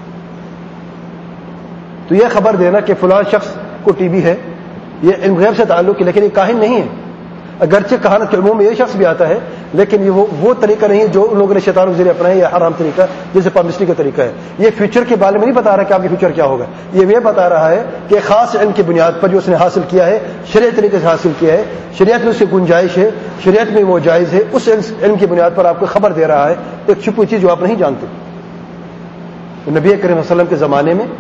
تو یہ خبر دینا کہ فلاں شخص کو ٹی بی ہے، یہ علم غیب سے تعلق ہے، لیکن یہ کاہن نہیں ہے. اگرچہ کہانت کے عموم میں یہ شخص بھی آتا ہے، لیکن یہ وہ, وہ طریقہ نہیں ہے جو ان لوگوں نے شیطان کے ذریعے اپنایا، یہ حرام طریقہ جیسے پابلسٹی کا طریقہ ہے. یہ فیوچر کے بارے میں نہیں بتا رہا کہ آپ کی فیوچر کیا ہوگا، یہ یہ بتا رہا ہے کہ خاص علم کی بنیاد پر جو اس نے حاصل کیا ہے، شریعت طریقے سے حاصل کیا ہے، شریعت میں اس کی گنجائش ہے، شریعت میں وہ جائز ہے، اس علم کی بنیاد پر آپ کو خبر دے رہا ہے ایک چھپی چیز جو آپ نہیں جانتے. نبی کریم صلی اللہ علیہ وسلم کے زمانے میں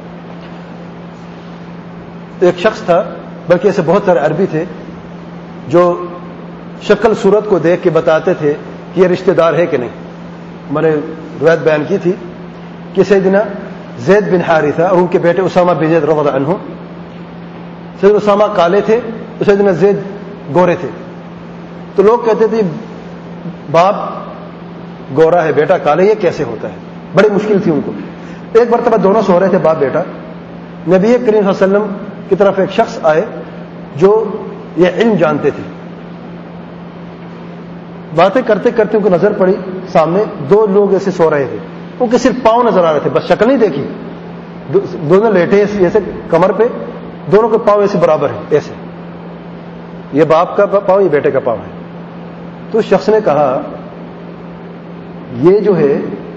ایک شخص تھا، بلکہ ایسے بہت سارے عربی تھے جو شکل صورت کو دیکھ کے بتاتے تھے کہ یہ رشتہ دار ہے کہ نہیں. میں نے روایت بیان کی تھی کہ سیدنا زید بن حارثہ اور ان کے بیٹے اسامہ بن زید رضی اللہ عنہ، سیدنا اسامہ کالے تھے تو سیدنا زید گورے تھے. تو لوگ کہتے تھے باپ گورا ہے بیٹا کالے، یہ کیسے ہوتا ہے؟ بڑی مشکل تھی ان کو. ایک مرتبہ دونوں سو رہے تھے باپ بیٹا، نبی کریم صلی اللہ علیہ وسلم کی طرف ایک شخص آئے جو یہ علم جانتے تھے. باتیں کرتے کرتے ان کو نظر پڑی سامنے دو لوگ ایسے سو رہے تھے، ان کے صرف پاؤں نظر آ رہے تھے، بس شکل نہیں دیکھی. دونوں لیٹے ایسے کمر پہ، دونوں کے پاؤں ایسے برابر ہیں، ایسے یہ باپ کا پاؤں یہ بیٹے کا پاؤں ہے. تو اس شخص نے کہا یہ جو ہے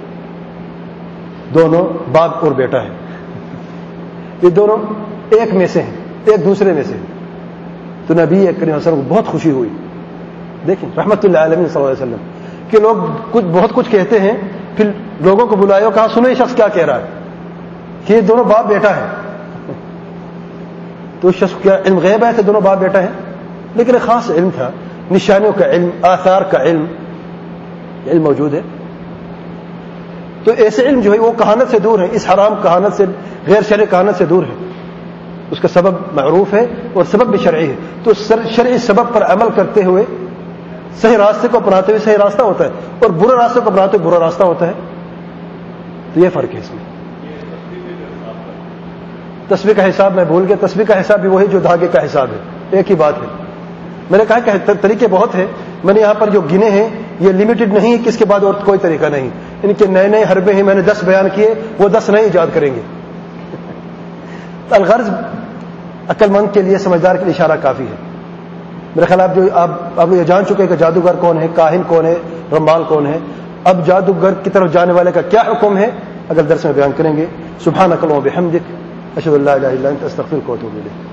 دونوں باپ اور بیٹا ہے، یہ دونوں ایک میں سے ہیں، ایک دوسرے میں سے ہیں. تو نبی کریم صلی اللہ علیہ وسلم کو بہت خوشی ہوئی. دیکھیں رحمت اللہ علیہ صلی اللہ علیہ وسلم کہ لوگ کچھ بہت کچھ کہتے ہیں، پھر لوگوں کو بلایا اور کہا سنو یہ شخص کیا کہہ رہا ہے کہ یہ دونوں باپ بیٹا ہے. تو اس شخص کیا علم غیب ہے کہ دونوں باپ بیٹا ہے؟ لیکن ایک خاص علم تھا، نشانیوں کا علم، آثار کا علم، علم موجود ہے. تو ایسے علم جو ہے وہ کہانت سے دور ہے، اس حرام کہانت سے، غیر شرعی کہانت سے دور ہے. اس کا سبب معروف ہے اور سبب بھی شرعی ہے. تو شرعی سبب پر عمل کرتے ہوئے صحیح راستے کو اپناتے ہوئے صحیح راستہ ہوتا ہے، اور برے راستے کو اپناتے ہوئے برا راستہ ہوتا ہے. تو یہ فرق ہے اس میں. تسبیح کا حساب میں بھول گیا، تسبیح کا حساب بھی وہی جو دھاگے کا حساب ہے، ایک ہی بات ہے. میں نے کہا کہ طریقے بہت ہیں، میں نے یہاں پر جو گنے ہیں یہ لمیٹڈ نہیں ہے کہ اس کے بعد اور کوئی طریقہ نہیں. ان کے نئے نئے حربے ہیں، میں نے دس بیان کیے، وہ دس نئے ایجاد کریں گے. الغرض عقل مند کے لیے، سمجھدار کے لیے اشارہ کافی ہے. میرے خیال آپ جو آپ اب یہ جان چکے کہ جادوگر کون ہے، کاہن کون ہے، رمال کون ہے. اب جادوگر کی طرف جانے والے کا کیا حکم ہے اگل درس میں بیان کریں گے. سبحانک اللہم و بحمدک، اشہد ان لا الہ الا انت، استغفرک و اتوب الیک.